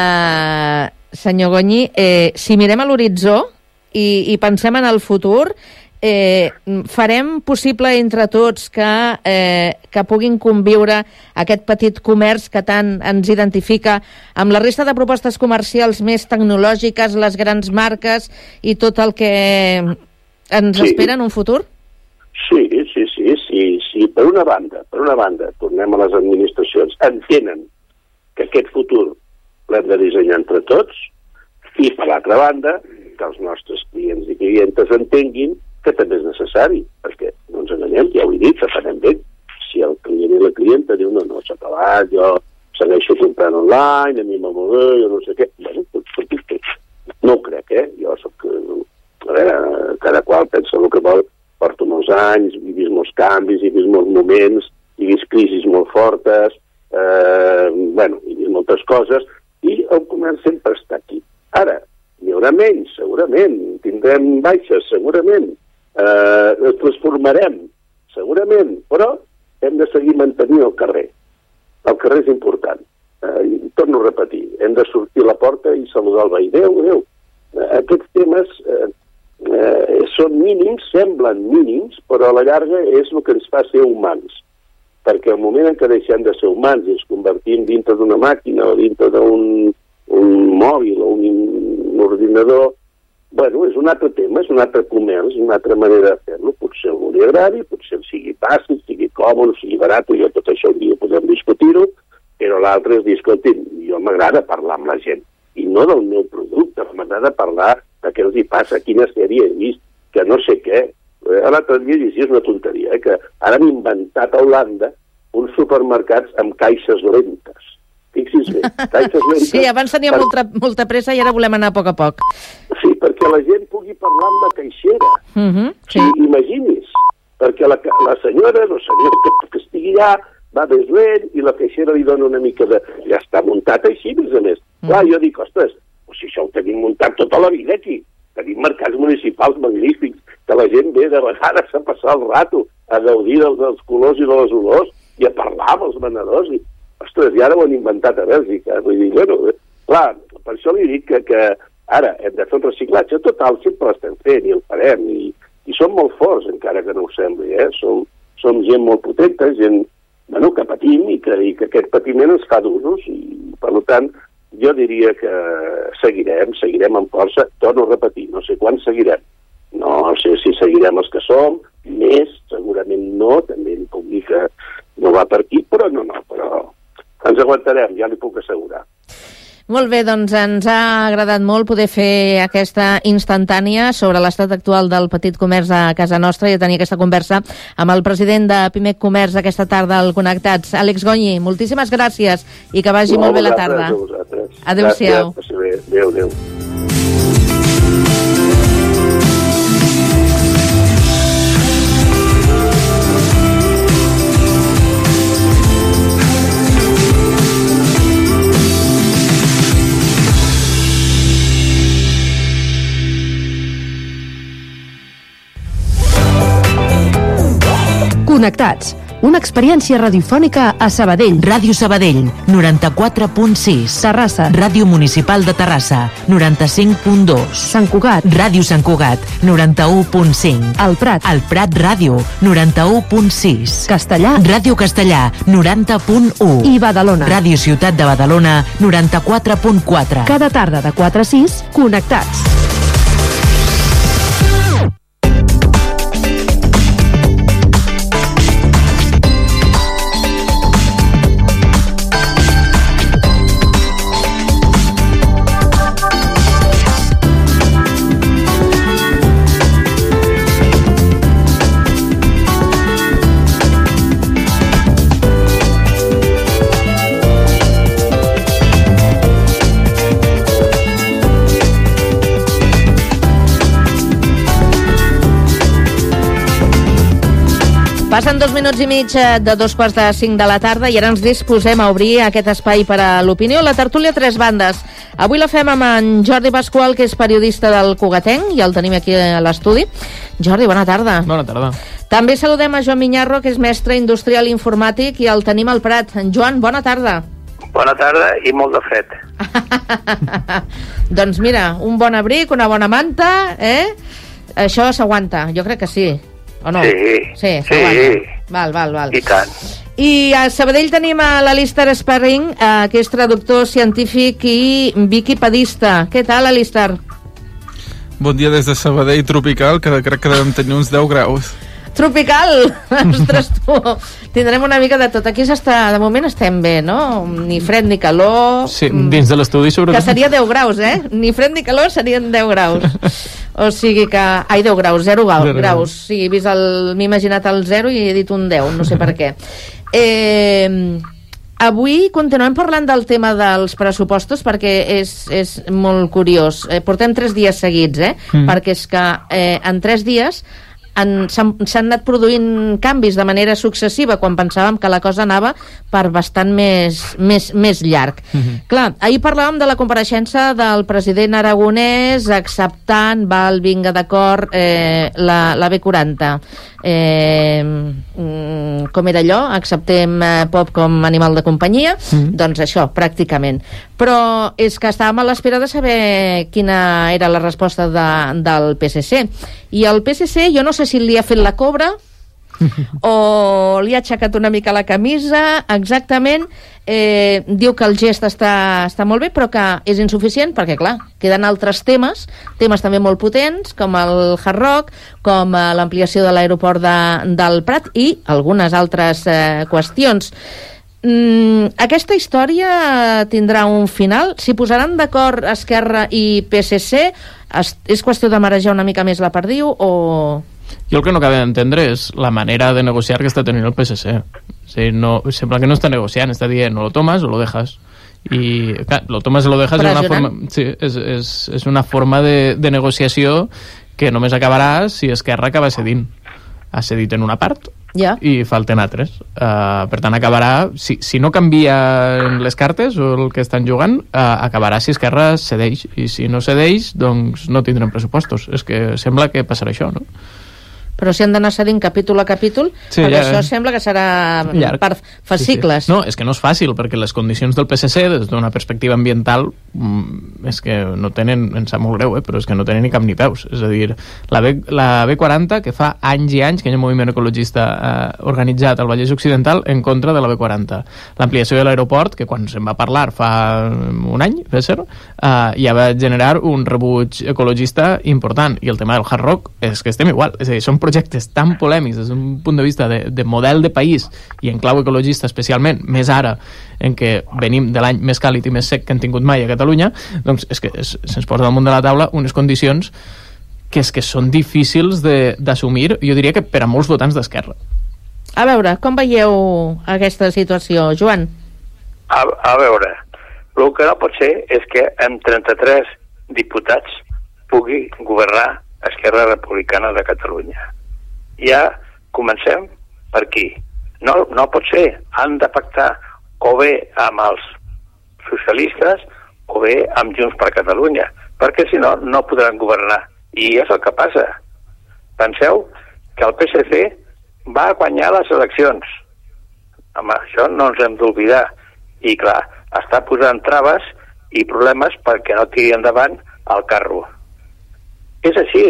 senyor Gonyi, si mirem a l'horitzó i pensem en el futur, farem possible entre tots que puguin conviure aquest petit comerç que tant ens identifica amb la resta de propostes comercials més tecnològiques, les grans marques i tot el que ens espera en un futur? Sí. Per una banda, tornem a les administracions, entenen que aquest futur l'hem de dissenyar entre tots, i per l'altra banda, que els nostres clients i clientes entenguin que també és necessari, perquè no ens enganyem, ja ho he dit, s'aprenem bé. Si el client i la clienta diu, no, s'ha acabat, jo segueixo comprant online, a mi m'ha molt bé, jo no sé què. Bueno, no ho crec, Jo soc... A veure, cada qual pensa el que vol, porto molts anys, he vist molts canvis, he vist molts moments, he vist crisis molt fortes, he vist moltes coses, i el comerç sempre està aquí. Ara, hi haurà menys, segurament, tindrem baixes, segurament, es transformarem, segurament, però hem de seguir mantenint el carrer. El carrer és important. Torno a repetir, hem de sortir a la porta i saludar el veí. Adéu. Aquests temes són mínims, semblen mínims, però a la llarga és el que ens fa ser humans. Perquè al moment en què deixem de ser humans i ens convertim dintre d'una màquina o dintre d'un mòbil o un ordinador, bueno, és un altre tema, és un altre comerç, és una altra manera de fer-lo. Potser algú li agradi, potser sigui fàcil, sigui còmode, sigui barat, jo tot això un dia podem discutir-ho, però l'altre és dir, escolti, jo m'agrada parlar amb la gent, i no del meu producte, m'agrada parlar de què els hi passa, quina sèrie he vist, que no sé què. L'altre dia llegia una tonteria, que ara han inventat a Holanda uns supermercats amb caixes lentes. Fixis bé, caixes lentes... Sí, abans tenia molta pressa i ara volem anar a poc. Sí, perquè la gent pugui parlar amb la caixera. Sí. Imagini's, perquè la senyora o senyor que estigui allà va més lent i la caixera li dona una mica de... Ja està muntat així, més a més. Clar, jo dic, ostres, si això ho tenim muntat tota la vida aquí. Tenim mercats municipals magnífics, que la gent ve de vegades a passar el rato, a gaudir dels colors i de les olors i a parlar amb els venedors. I, ostres, i ara ho han inventat a Bèlgica. Vull dir, bueno, clar, per això li dic que ara hem de fer un reciclatge total, sempre l'estem fent i el farem, i som molt forts, encara que no ho sembli, som gent molt potenta, gent que patim i que aquest patiment ens fa d'usos, i per tant jo diria que seguirem amb força. Torno a repetir, no sé quan seguirem, no sé si seguirem els que som, més, segurament no, també li puc dir que no va per aquí, però ens aguantarem, ja li puc assegurar. Molt bé, doncs ens ha agradat molt poder fer aquesta instantània sobre l'estat actual del petit comerç a casa nostra i tenir aquesta conversa amb el president de Pimec Comerç aquesta tarda al Connectats. Àlex Gonyi, moltíssimes gràcies i que vagi molt bé la tarda. Adéu-siau. Adéu. Connectats, una experiència radiofònica a Sabadell. Ràdio Sabadell, 94.6. Terrassa. Ràdio Municipal de Terrassa, 95.2. Sant Cugat. Ràdio Sant Cugat, 91.5. El Prat. El Prat Ràdio, 91.6. Castellà. Ràdio Castellà, 90.1. I Badalona. Ràdio Ciutat de Badalona, 94.4. Cada tarda de 4 a 6, Connectats. Passen 2 minuts i mig de 4:45 de la tarda i ara ens disposem a obrir aquest espai per a l'opinió, la tertúlia Tres Bandes. Avui la fem amb en Jordi Pasqual, que és periodista del Cugatenc, i el tenim aquí a l'estudi. Jordi, bona tarda. Bona tarda. També saludem a Joan Miñarro, que és mestre industrial informàtic, i el tenim al Prat. Joan, bona tarda. Bona tarda i molt de fred. Doncs mira, un bon abric, una bona manta, Això s'aguanta, jo crec que sí. O no? Sí. Val. I tant. I a Sabadell tenim a l'Alistair Sparring, que és traductor científic i viquipedista. Què tal, Alistair? Bon dia des de Sabadell tropical, que crec que devem tenir uns 10 graus. Tropical! Ostres, tu! Tindrem una mica de tot. Aquí de moment estem bé, no? Ni fred ni calor. Sí, dins de l'estudi sobretot. Que seria 10 graus, Ni fred ni calor serien 10 graus. O sigui que... Ai, 10 graus, 0 graus. Sí, m'he imaginat el 0 i he dit un 10, no sé per què. Avui continuem parlant del tema dels pressupostos perquè és molt curiós. Portem 3 dies seguits, perquè és que en 3 dies s'han anat produint canvis de manera successiva quan pensàvem que la cosa anava per bastant més llarg. Clar, ahir parlàvem de la compareixença del president aragonès acceptant, vinga d'acord, la B40. Com era allò? Acceptem Pop com animal de companyia? Doncs això, pràcticament. Però és que estàvem a l'espera de saber quina era la resposta del PSC. I el PSC, jo no sé si li ha fet la cobra o li ha aixecat una mica la camisa, exactament. Diu que el gest està molt bé, però que és insuficient perquè, clar, queden altres temes també molt potents, com el Hard Rock, com l'ampliació de l'aeroport del Prat i algunes altres qüestions. Aquesta història tindrà un final? S'hi posaran d'acord Esquerra i PSC? És qüestió de marejar una mica més la perdiu o... Jo el que no acabo d'entendre és la manera de negociar que està tenint el PSC. O sigui, no, sembla que no està negociant, està dient o lo tomas o lo dejas. I clar, lo tomas o lo dejas és una forma, sí, és una forma de negociació que només acabarà si Esquerra acaba cedint. Ha cedit en una part i falten altres. Per tant, acabarà, si no canvien les cartes o el que estan jugant, acabarà si Esquerra cedeix, i si no cedeix, doncs no tindrem pressupostos. És que sembla que passarà això, no? Però si han d'anar cedint capítol a capítol, perquè això sembla que serà llarg, per fascicles. Sí. No, és que no és fàcil, perquè les condicions del PSC, des d'una perspectiva ambiental, és que no tenen, em sap molt greu, però és que no tenen ni cap ni peus. És a dir, la B40, que fa anys i anys que hi ha un moviment ecologista organitzat al Vallès Occidental en contra de la B40. L'ampliació de l'aeroport, que quan se'n va parlar fa un any, ja va generar un rebuig ecologista important. I el tema del Hard Rock és que estem igual. És a dir, són projectes tan polèmics des d'un punt de vista de model de país i en clau ecologista especialment, més ara en què venim de l'any més càlid i més sec que han tingut mai a Catalunya, doncs és que se'ns posa damunt de la taula unes condicions que són difícils d'assumir, jo diria que per a molts votants d'Esquerra. A veure, com veieu aquesta situació, Joan? A veure, el que no pot ser és que amb 33 diputats pugui governar Esquerra Republicana de Catalunya. Ja comencem per aquí. No pot ser. Han de pactar o bé amb els socialistes o bé amb Junts per Catalunya, perquè si no, no podran governar. I és el que passa. Penseu que el PSC va guanyar les eleccions. Amb això no ens hem d'oblidar. I clar, està posant traves i problemes perquè no tiri endavant el carro. És així.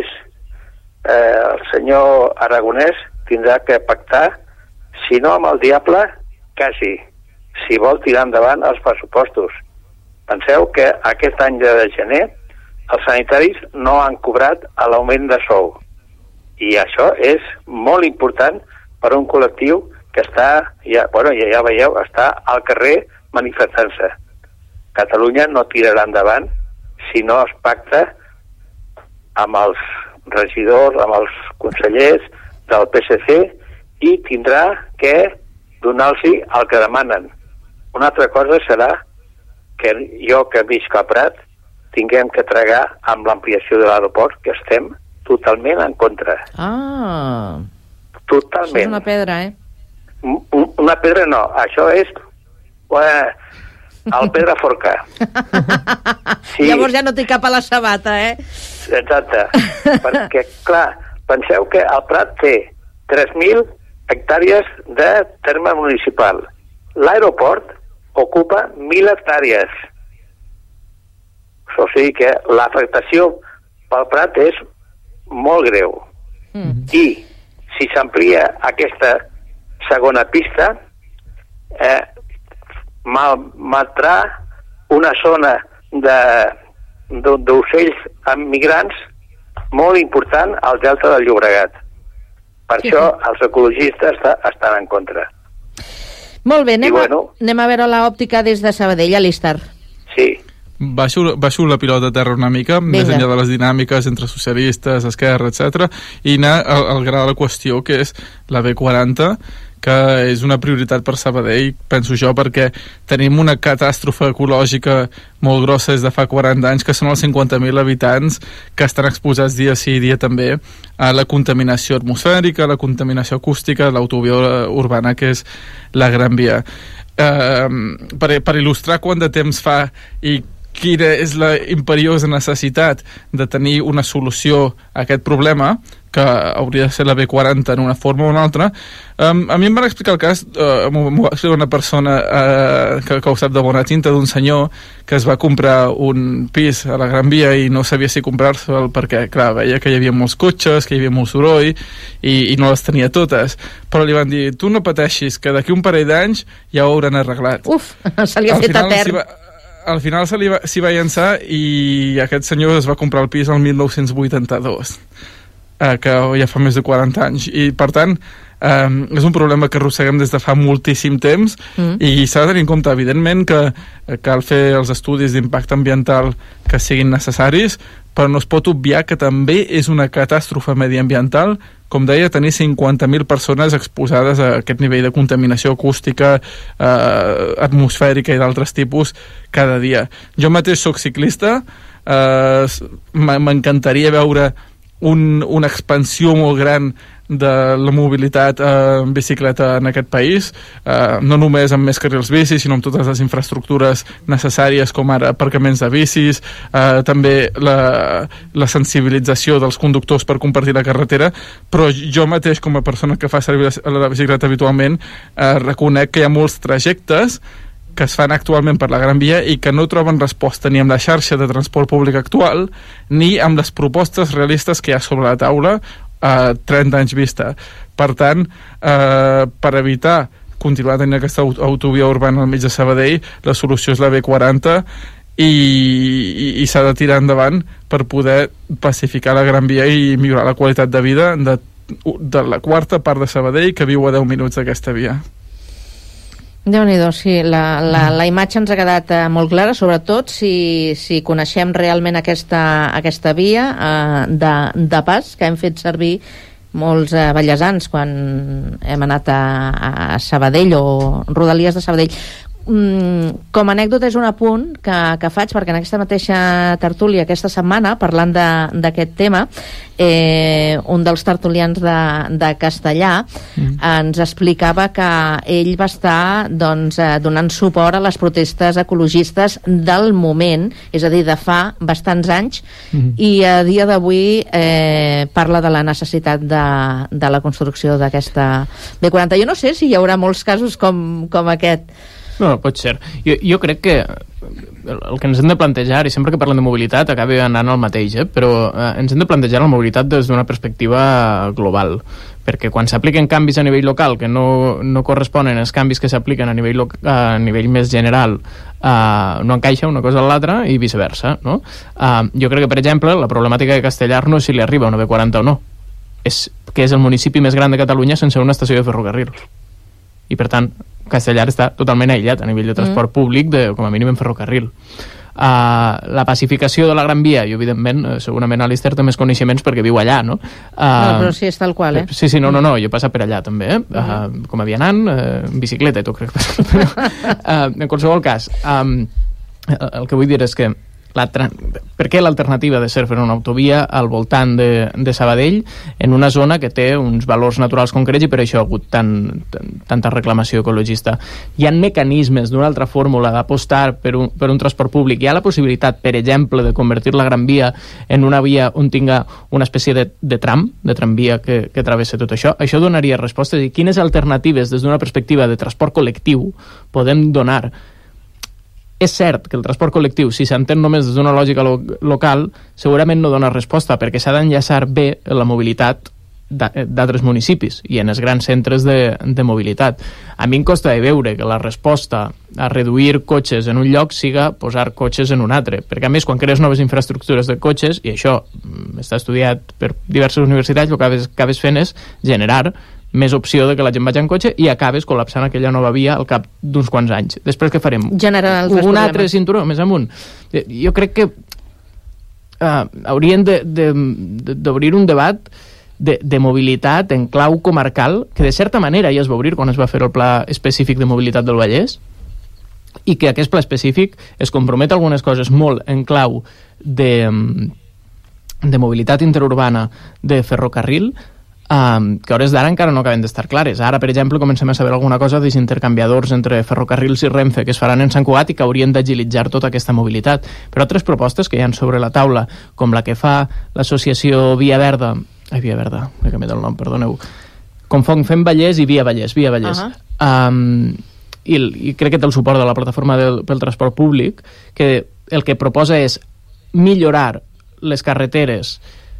El senyor Aragonès tindrà que pactar, si no amb el diable, quasi, si vol tirar endavant els pressupostos. Penseu que aquest any de gener els sanitaris no han cobrat l'augment de sou. I això és molt important per un col·lectiu que està, ja veieu, està al carrer manifestant-se. Catalunya no tirarà endavant si no es pacta amb els regidors, amb els consellers del PSC i tindrà que donar-los el que demanen. Una altra cosa serà que jo, que visc al Prat, tinguem que tragar amb l'ampliació de l'aeroport, que estem totalment en contra. Ah! Totalment. Això és una pedra, Una pedra no, això és el pedra forca. Sí. Llavors ja no té cap a la sabata, Exacte. Perquè, clar, penseu que el Prat té 3.000 hectàrees de terme municipal. L'aeroport ocupa 1.000 hectàrees. O sigui que l'afectació pel Prat és molt greu. I si s'amplia aquesta segona pista, malmetrà una zona d'ocells migrants molt important al delta del Llobregat. Per això els ecologistes estan en contra. Molt bé, anem a veure l'òptica des de Sabadell, Alistair. Sí. Baixo la pilota a terra una mica, més enllà de les dinàmiques entre socialistes, Esquerra, etc. i anar al gra de la qüestió, que és la B40, que és una prioritat per Sabadell, penso jo, perquè tenim una catàstrofe ecològica molt grossa des de fa 40 anys, que són els 50.000 habitants que estan exposats dia sí i dia també a la contaminació atmosfèrica, a la contaminació acústica, l'autovia urbana, que és la Gran Via. Per il·lustrar quant de temps fa i quina és la imperiosa necessitat de tenir una solució a aquest problema, que hauria de ser la B40 en una forma o una altra. A mi em van explicar el cas, m'ho va explicar una persona que ho sap de bona tinta, d'un senyor que es va comprar un pis a la Gran Via i no sabia si comprar-se'l perquè, clar, veia que hi havia molts cotxes, que hi havia molt soroll i no les tenia totes, però li van dir, tu no pateixis, que d'aquí un parell d'anys ja ho hauran arreglat. Uf, se li ha fet etern. Al final s'hi va llançar i aquest senyor es va comprar el pis el 1982, que ja fa més de 40 anys, i per tant és un problema que arrosseguem des de fa moltíssim temps i s'ha de tenir en compte, evidentment, que cal fer els estudis d'impacte ambiental que siguin necessaris, però no es pot obviar que també és una catàstrofe mediambiental, com deia, tenir 50.000 persones exposades a aquest nivell de contaminació acústica, atmosfèrica i d'altres tipus cada dia. Jo mateix soc ciclista, m'encantaria veure una expansió molt gran de la mobilitat en bicicleta en aquest país, no només amb més carrils bici, sinó amb totes les infraestructures necessàries, com ara aparcaments de bicis, també la sensibilització dels conductors per compartir la carretera, però jo mateix, com a persona que fa servir la bicicleta habitualment, reconec que hi ha molts trajectes que es fan actualment per la Gran Via i que no troben resposta ni amb la xarxa de transport públic actual ni amb les propostes realistes que hi ha sobre la taula a 30 anys vista. Per tant, per evitar continuar tenint aquesta autovia urbana al mig de Sabadell, la solució és la B40 i s'ha de tirar endavant per poder pacificar la Gran Via i millorar la qualitat de vida de la quarta part de Sabadell que viu a 10 minuts d'aquesta via. Déu-n'hi-do, sí, la imatge ens ha quedat molt clara, sobretot si coneixem realment aquesta via de pas que hem fet servir molts ballesans quan hem anat a Sabadell o Rodalies de Sabadell. Com a anècdota és un apunt que faig perquè en aquesta mateixa tertúlia aquesta setmana, parlant d'aquest tema, un dels tertulians de Castellà ens explicava que ell va estar donant suport a les protestes ecologistes del moment, és a dir, de fa bastants anys, i a dia d'avui parla de la necessitat de la construcció d'aquesta B40. Jo no sé si hi haurà molts casos com aquest. No, pot ser. Jo crec que el que ens hem de plantejar, i sempre que parlem de mobilitat acaba anant al mateix, però ens hem de plantejar la mobilitat des d'una perspectiva global, perquè quan s'apliquen canvis a nivell local que no corresponen als canvis que s'apliquen a nivell més general, no encaixa una cosa a l'altra i viceversa, no? Jo crec que, per exemple, la problemàtica de Castellar no és si li arriba una B40 o no, és que és el municipi més gran de Catalunya sense una estació de ferrocarril, i per tant Castellar està totalment aïllat a nivell de transport públic, com a mínim en ferrocarril. La pacificació de la Gran Via, i evidentment segurament Alistair té més coneixements perquè viu allà, no? Però sí, és tal qual, Sí, no, jo he passat per allà també, com a vianant, en bicicleta i tot, crec. Però, en qualsevol cas, el que vull dir és que per què l'alternativa de ser fer una autovia al voltant de Sabadell en una zona que té uns valors naturals concrets i per això ha hagut tanta reclamació ecologista? Hi ha mecanismes d'una altra fórmula d'apostar per un transport públic. Hi ha la possibilitat, per exemple, de convertir la Gran Via en una via on tinga una espècie de tramvia que travessa tot això. Això donaria respostes. I quines alternatives des d'una perspectiva de transport col·lectiu podem donar? És cert que el transport col·lectiu, si s'entén només des d'una lògica local, segurament no dona resposta, perquè s'ha d'enllaçar bé la mobilitat d'altres municipis i en els grans centres de mobilitat. A mi em costa de veure que la resposta a reduir cotxes en un lloc siga posar cotxes en un altre, perquè a més quan crees noves infraestructures de cotxes, i això està estudiat per diverses universitats, el que acabes fent és generar més opció de que la gent vagi en cotxe i acabes col·lapsant aquella nova via al cap d'uns quants anys. Després què farem? Un altre cinturó més amunt. Jo crec que haurien d'obrir un debat de mobilitat en clau comarcal, que de certa manera ja es va obrir quan es va fer el Pla Específic de Mobilitat del Vallès, i que aquest pla específic es compromet a algunes coses molt en clau de mobilitat interurbana de ferrocarril, que a hores d'ara encara no acaben d'estar clares. Ara, per exemple, comencem a saber alguna cosa dels intercanviadors entre ferrocarrils i Renfe que es faran en Sant Cugat i que haurien d'agilitzar tota aquesta mobilitat. Però altres propostes que hi ha sobre la taula, com la que fa l'associació Via Verda Via Verda, he canviat el nom, perdoneu. Fem Vallès i Via Vallès. I crec que té el suport de la plataforma pel transport públic, que el que proposa és millorar les carreteres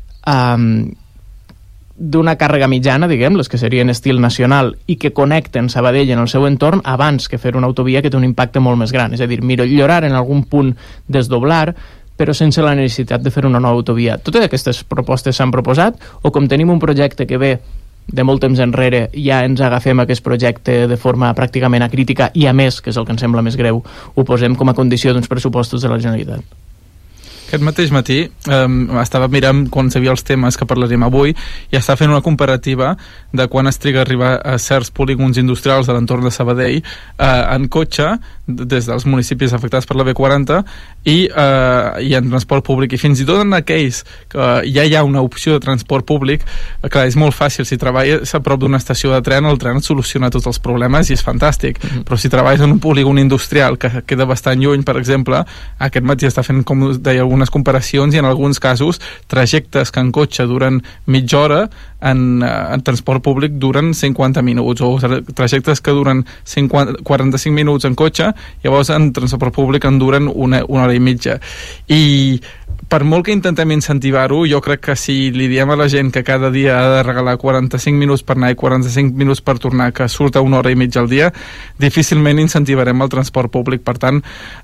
d'una càrrega mitjana, diguem, les que serien estil nacional i que connecten Sabadell en el seu entorn abans que fer una autovia que té un impacte molt més gran. És a dir, millorar en algun punt, desdoblar, però sense la necessitat de fer una nova autovia. Totes aquestes propostes s'han proposat, o com tenim un projecte que ve de molt temps enrere, ja ens agafem aquest projecte de forma pràcticament acrítica i, a més, que és el que ens sembla més greu, ho posem com a condició d'uns pressupostos de la Generalitat. Aquest mateix matí estava mirant quan sabia els temes que parlarem avui i estava fent una comparativa de quan es triga a arribar a certs polígons industrials de l'entorn de Sabadell en cotxe des dels municipis afectats per la B40 i en transport públic, i fins i tot en aquells que ja hi ha una opció de transport públic, clar, és molt fàcil, si treballes a prop d'una estació de tren, el tren et soluciona tots els problemes i és fantàstic, però si treballes en un polígon industrial que queda bastant lluny, per exemple, aquest matí està fent, com deia, algunes comparacions, i en alguns casos trajectes que en cotxe duren mitja hora en transport públic duren 50 minuts, o trajectes que duren 45 minuts en cotxe, llavors en transport públic en duren una hora i mitja. I per molt que intentem incentivar-ho, jo crec que si li diem a la gent que cada dia ha de regalar 45 minuts per anar i 45 minuts per tornar, que surta una hora i mitja al dia, difícilment incentivarem el transport públic. Per tant,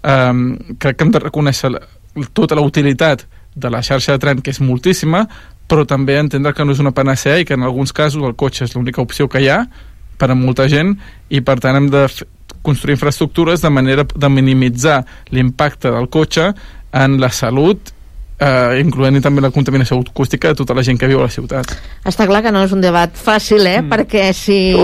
crec que hem de reconèixer tota la utilitat de la xarxa de tren, que és moltíssima, però també entendre que no és una panacea i que en alguns casos el cotxe és l'única opció que hi ha per a molta gent, i per tant hem de construir infraestructures de manera de minimitzar l'impacte del cotxe en la salut, incloent també la contaminació acústica de tota la gent que viu a la ciutat. Està clar que no és un debat fàcil, perquè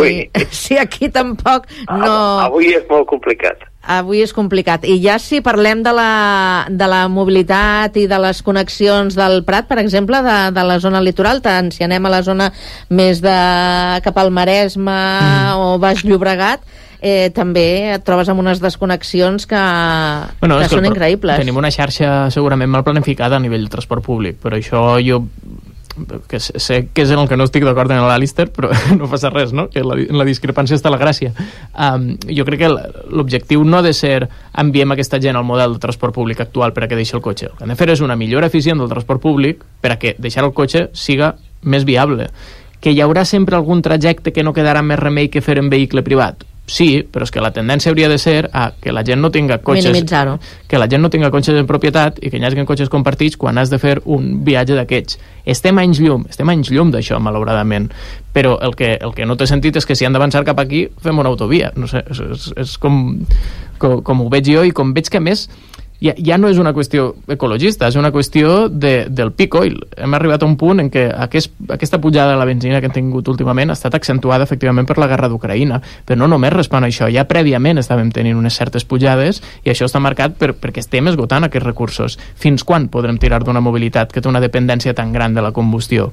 si aquí tampoc no... Avui és molt complicat. Avui és complicat. I ja si parlem de la mobilitat i de les connexions del Prat, per exemple, de la zona litoral, tant si anem a la zona més cap al Maresme o Baix Llobregat, també et trobes amb unes desconnexions que són increïbles. Tenim una xarxa segurament mal planificada a nivell de transport públic, però això jo que sé que és en el que no estic d'acord en l'Alister, però no passa res, no? Que en la discrepància està la gràcia. Jo crec que l'objectiu no ha de ser enviem aquesta gent al model de transport públic actual per a que deixi el cotxe. El que hem de fer és una millora eficient del transport públic per a que deixar el cotxe siga més viable. Que hi haurà sempre algun trajecte que no quedarà més remei que fer en vehicle privat? Sí, però és que la tendència hauria de ser a que la gent no tinga cotxes, minimitzar-ho, que la gent no tinga cotxes en propietat i que hi hagi cotxes compartits quan has de fer un viatge d'aquests. Estem anys llum d'això, malauradament, però el que no té sentit és que si han d'avançar cap aquí fem una autovia. No sé, és com ho veig jo, i com veig que, a més, ja no és una qüestió ecologista, és una qüestió del peak oil. Hem arribat a un punt en què aquesta pujada de la benzina que hem tingut últimament ha estat accentuada efectivament per la guerra d'Ucraïna, però no només respon a això, ja prèviament estàvem tenint unes certes pujades i això està marcat perquè estem esgotant aquests recursos. Fins quan podrem tirar d'una mobilitat que té una dependència tan gran de la combustió?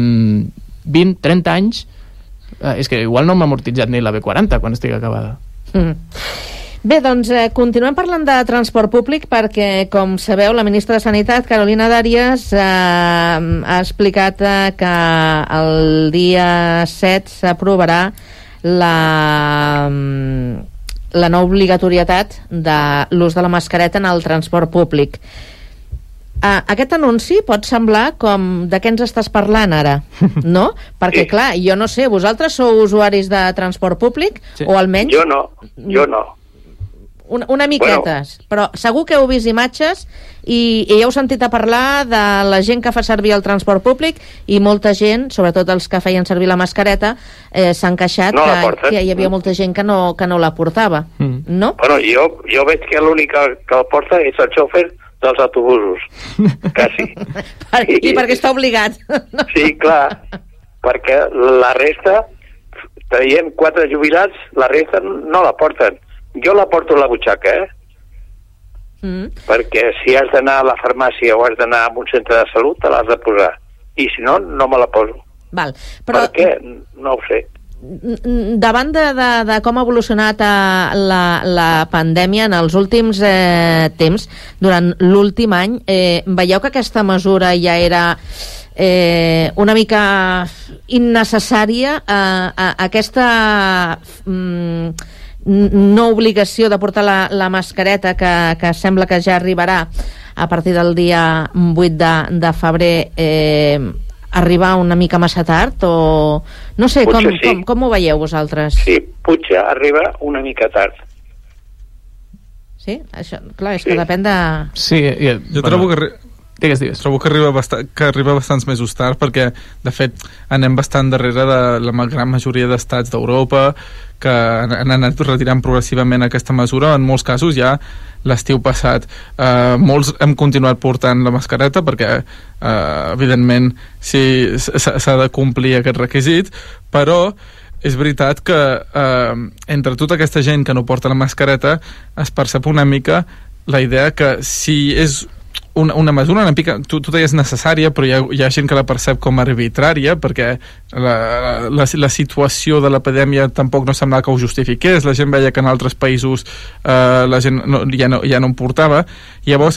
20, 30 anys? És que igual no m'ha amortitzat ni la B40 quan estigui acabada. Bé, doncs continuem parlant de transport públic perquè, com sabeu, la ministra de Sanitat, Carolina Darias, ha explicat que el dia 7 s'aprovarà la no obligatorietat de l'ús de la mascareta en el transport públic. Aquest anunci pot semblar com de què ens estàs parlant ara, no? Perquè, clar, jo no sé, vosaltres sou usuaris de transport públic? Sí. O almenys... Jo no. Una miquetes, però segur que heu vist imatges i heu sentit a parlar de la gent que fa servir el transport públic, i molta gent, sobretot els que feien servir la mascareta, s'han queixat que hi havia molta gent que no la portava, no? Bueno, jo veig que l'únic que el porta és el xòfer dels autobusos, quasi. I perquè està obligat. Sí, clar, perquè la resta, traiem 4 jubilats, la resta no la porten. Jo la porto a la butxaca, perquè si has d'anar a la farmàcia o has d'anar a un centre de salut te l'has de posar, i si no, no me la poso. Val. Però... Per què? No ho sé. Davant de com ha evolucionat la pandèmia en els últims temps, durant l'últim any, veieu que aquesta mesura ja era una mica innecessària aquesta no obligació de portar la mascareta que sembla que ja arribarà a partir del dia 8 de febrer, arribar una mica massa tard, o no sé, com ho veieu vosaltres? Sí, potser arriba una mica tard. Sí? Això, clar, és que depèn de... Sí, jo trobo que arriba bastants mesos tard, perquè de fet anem bastant darrere de la gran majoria d'estats d'Europa que han anat retirant progressivament aquesta mesura. En molts casos ja l'estiu passat molts hem continuat portant la mascareta perquè evidentment s'ha de complir aquest requisit, però és veritat que entre tota aquesta gent que no porta la mascareta es percep una mica la idea que si és una mesura una mica, tu deies necessària, però hi ha gent que la percep com arbitrària, perquè la situació de l'epidèmia tampoc no semblava que ho justifiqués. La gent veia que en altres països la gent ja no en portava. Llavors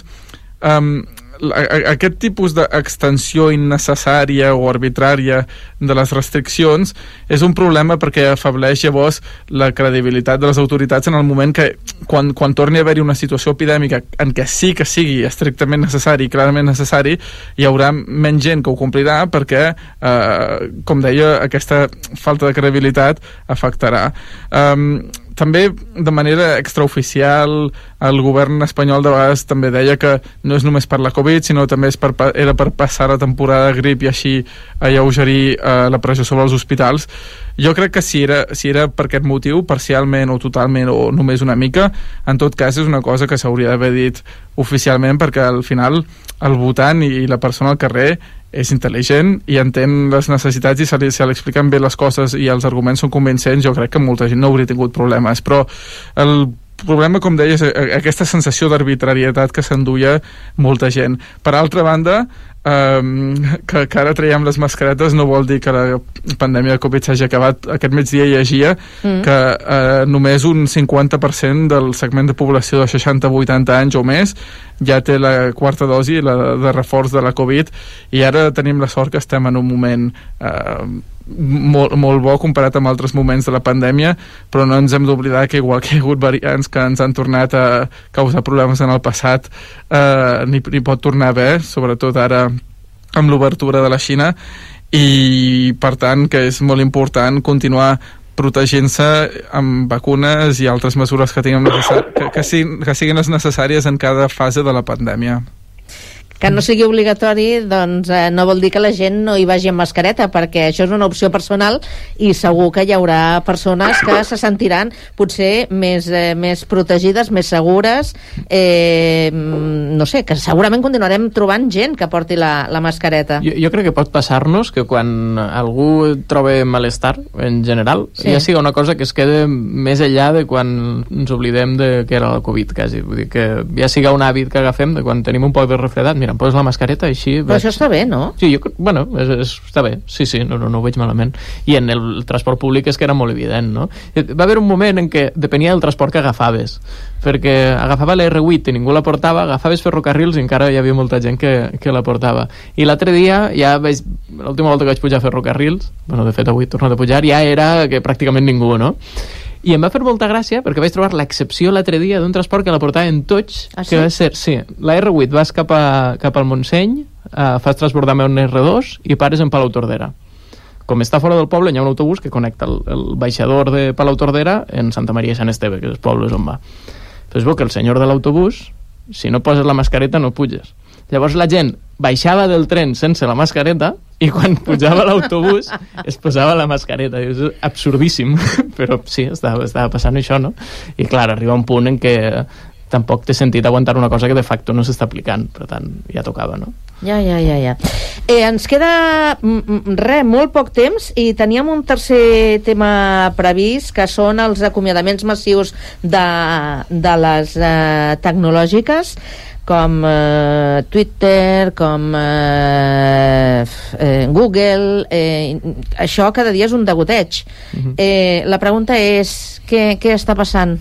aquest tipus d'extensió innecessària o arbitrària de les restriccions és un problema, perquè afebleix llavors la credibilitat de les autoritats en el moment que quan torni a haver-hi una situació epidèmica en què sí que sigui estrictament necessari, clarament necessari, hi haurà menys gent que ho complirà, perquè com deia, aquesta falta de credibilitat afectarà. També de manera extraoficial el govern espanyol de vegades també deia que no és només per la Covid, sinó també era per passar la temporada de grip i així alleugerir la pressió sobre els hospitals. Jo crec que si era per aquest motiu, parcialment o totalment o només una mica, en tot cas és una cosa que s'hauria d'haver dit oficialment, perquè al final el votant i la persona al carrer és intel·ligent i entén les necessitats, i se li expliquen bé les coses i els arguments són convincents. Jo crec que molta gent no hauria tingut problemes, però el problema, com deies, aquesta sensació d'arbitrarietat que s'enduia molta gent. Per altra banda, que ara traiem les mascaretes no vol dir que la pandèmia de Covid s'hagi acabat. Aquest migdia llegia que només un 50% del segment de població de 60-80 anys o més ja té la quarta dosi de reforç de la Covid, i ara tenim la sort que estem en un moment molt bo comparat amb altres moments de la pandèmia, però no ens hem d'oblidar que igual que hi ha hagut variants que ens han tornat a causar problemes en el passat, n'hi pot tornar a haver, sobretot ara amb l'obertura de la Xina, i per tant que és molt important continuar protegint-se amb vacunes i altres mesures que siguin les necessàries en cada fase de la pandèmia. Que no sigui obligatori, doncs no vol dir que la gent no hi vagi amb mascareta, perquè això és una opció personal i segur que hi haurà persones que se sentiran potser més protegides, més segures, no sé, que segurament continuarem trobant gent que porti la mascareta. Jo crec que pot passar-nos que quan algú troba malestar en general, ja siga una cosa que es quede més enllà de quan ens oblidem de que era la Covid, quasi. Vull dir que ja siga un hàbit que agafem de quan tenim un poc de refredat, mira, em poses la mascareta i així... Però això està bé, no? Sí, bueno, està bé, sí, no ho veig malament. I en el transport públic és que era molt evident, no? Va haver un moment en què depenia del transport que agafaves, perquè agafava la R8 i ningú la portava, agafaves ferrocarrils i encara hi havia molta gent que la portava. I l'altre dia, l'última volta que vaig pujar a ferrocarrils, bueno, de fet avui he tornat a pujar, ja era que pràcticament ningú, no? I em va fer molta gràcia perquè vaig trobar l'excepció l'altre dia d'un transport que la portaven tots, que va ser, la R8 vas cap al Montseny, fas transbordar un R2 i pares en Palau Tordera. Com està fora del poble, hi ha un autobús que connecta el baixador de Palau Tordera en Santa Maria i Sant Esteve, que és els pobles on va. Però es veu que el senyor de l'autobús, si no poses la mascareta no puges. Llavors la gent baixava del tren sense la mascareta i quan pujava a l'autobús es posava la mascareta. És absurdíssim, però sí, estava passant això, no? I clar, arriba un punt en què tampoc té sentit aguantar una cosa que de facto no s'està aplicant, per tant, ja tocava, no? Ja. Ens queda molt poc temps i teníem un tercer tema previst, que són els acomiadaments massius de les tecnològiques, com Twitter, com Google. Això cada dia és un degoteig. La pregunta és, què està passant?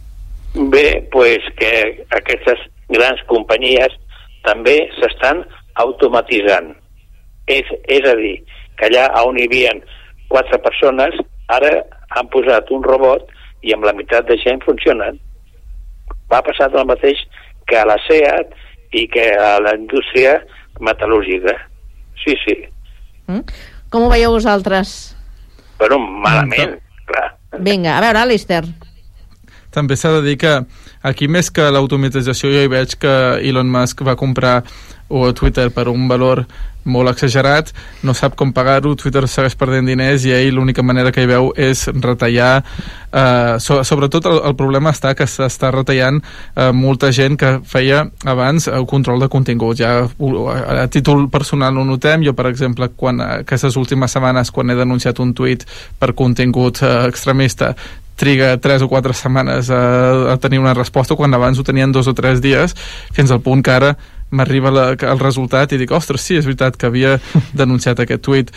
Bé, pues que aquestes grans companyies també s'estan automatitzant. És a dir, que allà on hi havia 4 persones, ara han posat un robot i amb la meitat de gent funcionen. Va passar el mateix que a la SEAT i que a la indústria metal·lúrgica. Sí. Com ho veieu vosaltres? Bueno, malament, clar. Vinga, a veure, Alistair. També s'ha de dir que aquí, més que l'automatització, jo hi veig que Elon Musk va comprar Twitter per un valor molt exagerat, no sap com pagar-ho, Twitter segueix perdent diners i ell l'única manera que hi veu és retallar. Sobretot el problema està que s'està retallant molta gent que feia abans el control de contingut. Ja a títol personal no ho notem. Jo, per exemple, aquestes últimes setmanes, quan he denunciat un tuit per contingut extremista, triga 3 o 4 setmanes a tenir una resposta, quan abans ho tenien 2 o 3 dies, fins al punt que ara m'arriba el resultat i dic, ostres, sí, és veritat que havia denunciat aquest tuit.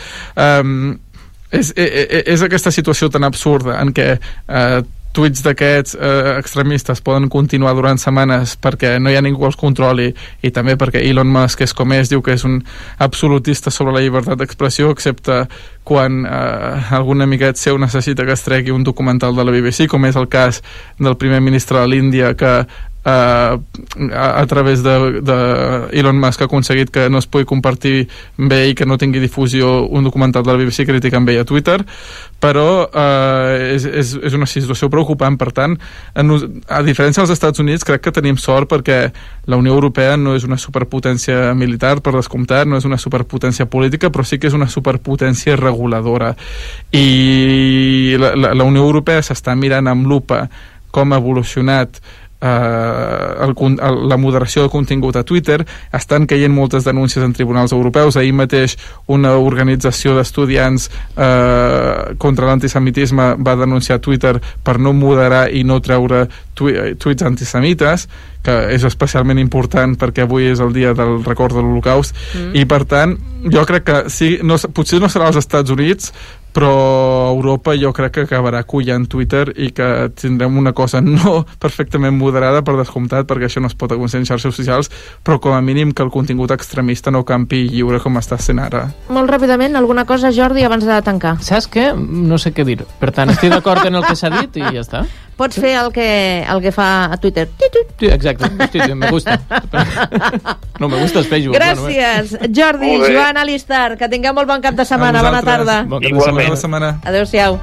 És aquesta situació tan absurda en què tuits d'aquests extremistes poden continuar durant setmanes perquè no hi ha ningú que els controli, i també perquè Elon Musk és com és, diu que és un absolutista sobre la llibertat d'expressió, excepte quan algun amiguet seu necessita que es tregui un documental de la BBC, com és el cas del primer ministre de l'Índia, que a través de Elon Musk ha aconseguit que no es pugui compartir bé i que no tingui difusió un documental de la BBC criticant bé a Twitter. Però és una situació preocupant. Per tant, a diferència dels Estats Units, crec que tenim sort perquè la Unió Europea no és una superpotència militar, per descomptat, no és una superpotència política, però sí que és una superpotència reguladora, i la Unió Europea s'està mirant amb lupa com ha evolucionat la moderació de contingut a Twitter. Estan caient moltes denúncies en tribunals europeus. Ahir mateix una organització d'estudiants contra l'antisemitisme va denunciar Twitter per no moderar i no treure tuits antisemites, que és especialment important perquè avui és el dia del record de l'Holocaust. I per tant, jo crec que sí, potser no serà als Estats Units, però Europa jo crec que acabarà collant Twitter i que tindrem una cosa no perfectament moderada, per descomptat, perquè això no es pot aconseguir en xarxes socials, però com a mínim que el contingut extremista no campi lliure com està sent ara. Molt ràpidament, alguna cosa, Jordi, abans de tancar? Saps què? No sé què dir. Per tant, estic d'acord en el que s'ha dit i ja està. Pots fer el que fa a Twitter. Sí, exacte. Hosti, me gusta. No, me gusta el Facebook. Gràcies, Jordi, Joan, Alistair. Que tingueu molt bon cap de setmana. Bona tarda. Igualment. Bona setmana. Adéu-siau.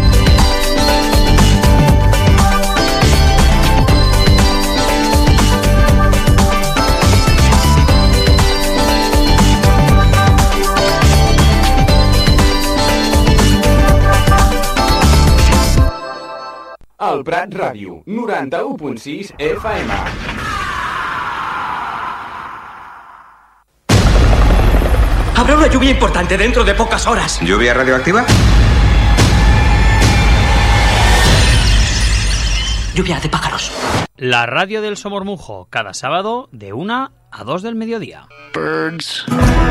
El Prat Ràdio, 91.6 FM. Habrá una lluvia importante dentro de pocas horas. ¿Lluvia radioactiva? Lluvia de pájaros. La radio del Somormujo, cada sábado de 1 a 2 del mediodía. Birds.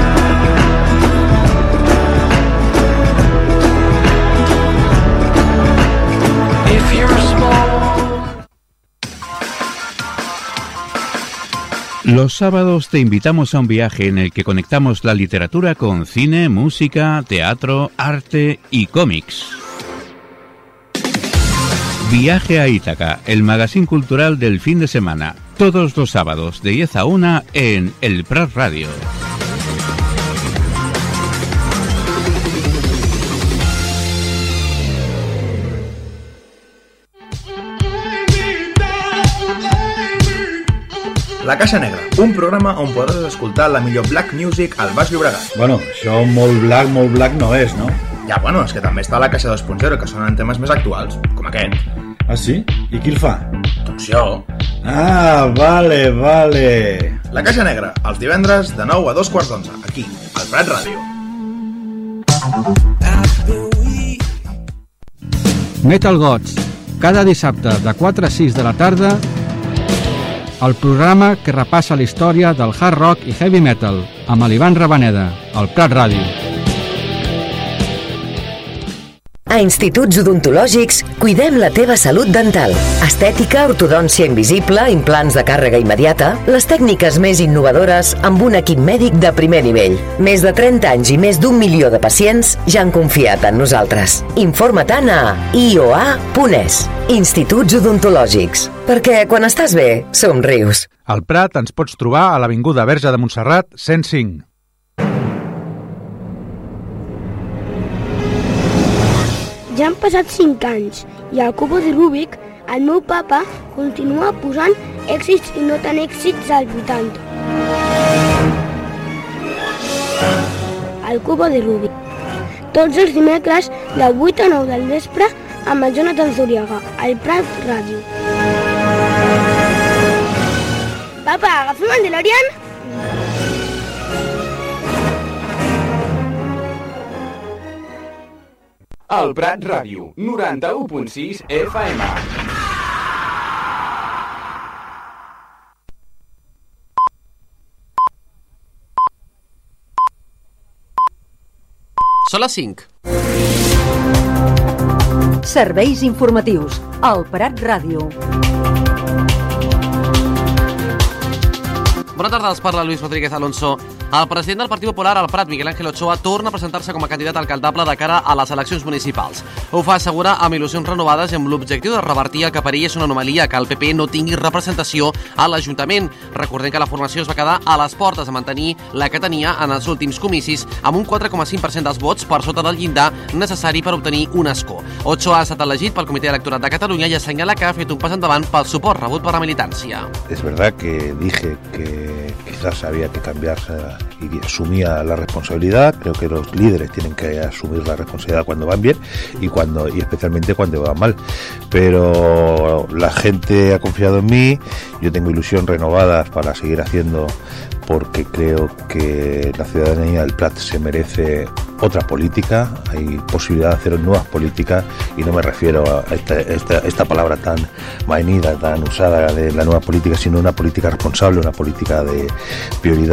Los sábados te invitamos a un viaje en el que conectamos la literatura con cine, música, teatro, arte y cómics. Viaje a Ítaca, el magazín cultural del fin de semana, todos los sábados de 10 a 1 en El Prat Radio. La Caixa Negra, un programa on podràs escoltar la millor black music al Baix Llobregat. Bueno, això molt black no és, no? Ja, bueno, és que també està la Caixa 2.0, que sonen temes més actuals, com aquest. Ah, sí? I qui el fa? Doncs jo. Ah, vale. La Caixa Negra, els divendres de 9 a 2:15, aquí, al Prat Ràdio. Metal Gods, cada dissabte de 4 a 6 de la tarda, el programa que repassa la història del hard rock i heavy metal, amb l'Ivan Rabaneda, al Prat Ràdio. A Instituts Odontològics cuidem la teva salut dental. Estètica, ortodòncia invisible, implants de càrrega immediata, les tècniques més innovadores amb un equip mèdic de primer nivell. Més de 30 anys i més d'1 milió de pacients ja han confiat en nosaltres. Informa-te'n a ioa.es. Instituts Odontològics. Perquè quan estàs bé, somrius. Al Prat ens pots trobar a l'Avinguda Verge de Montserrat 105. Ja han passat 5 anys i al cubo de Rubik el meu papa continua posant èxits i no tan èxits als 80. El cubo de Rubik. Tots els dimecres de 8 a 9 del vespre amb el Jonathan Zuriaga, al Prat Ràdio. Papa, agafem el DeLorean? El Prat Ràdio, 91.6 FM. Són les 5. Serveis informatius. El Prat Ràdio. Bona tarda, els parla Luis Rodríguez Alonso. El president del Partit Popular al Prat, Miguel Ángel Ochoa, torna a presentar-se com a candidat alcaldable de cara a les eleccions municipals. Ho fa assegurar amb il·lusions renovades i amb l'objectiu de revertir el que per ell és una anomalia, que el PP no tingui representació a l'Ajuntament. Recordem que la formació es va quedar a les portes de mantenir la que tenia en els últims comicis, amb un 4,5% dels vots per sota del llindar necessari per obtenir un escó. Ochoa ha estat elegit pel Comitè Electoral de Catalunya i assenyala que ha fet un pas endavant pel suport rebut per la militància. Es verdad que dije que quizás había que cambiarse y asumía la responsabilidad. Creo que los líderes tienen que asumir la responsabilidad cuando van bien y especialmente cuando van mal. Pero la gente ha confiado en mí, yo tengo ilusión renovada para seguir haciendo, porque creo que la ciudadanía del Prat se merece otra política, hay posibilidad de hacer nuevas políticas y no me refiero a esta palabra tan manida, tan usada de la nueva política, sino una política responsable, una política de prioridad.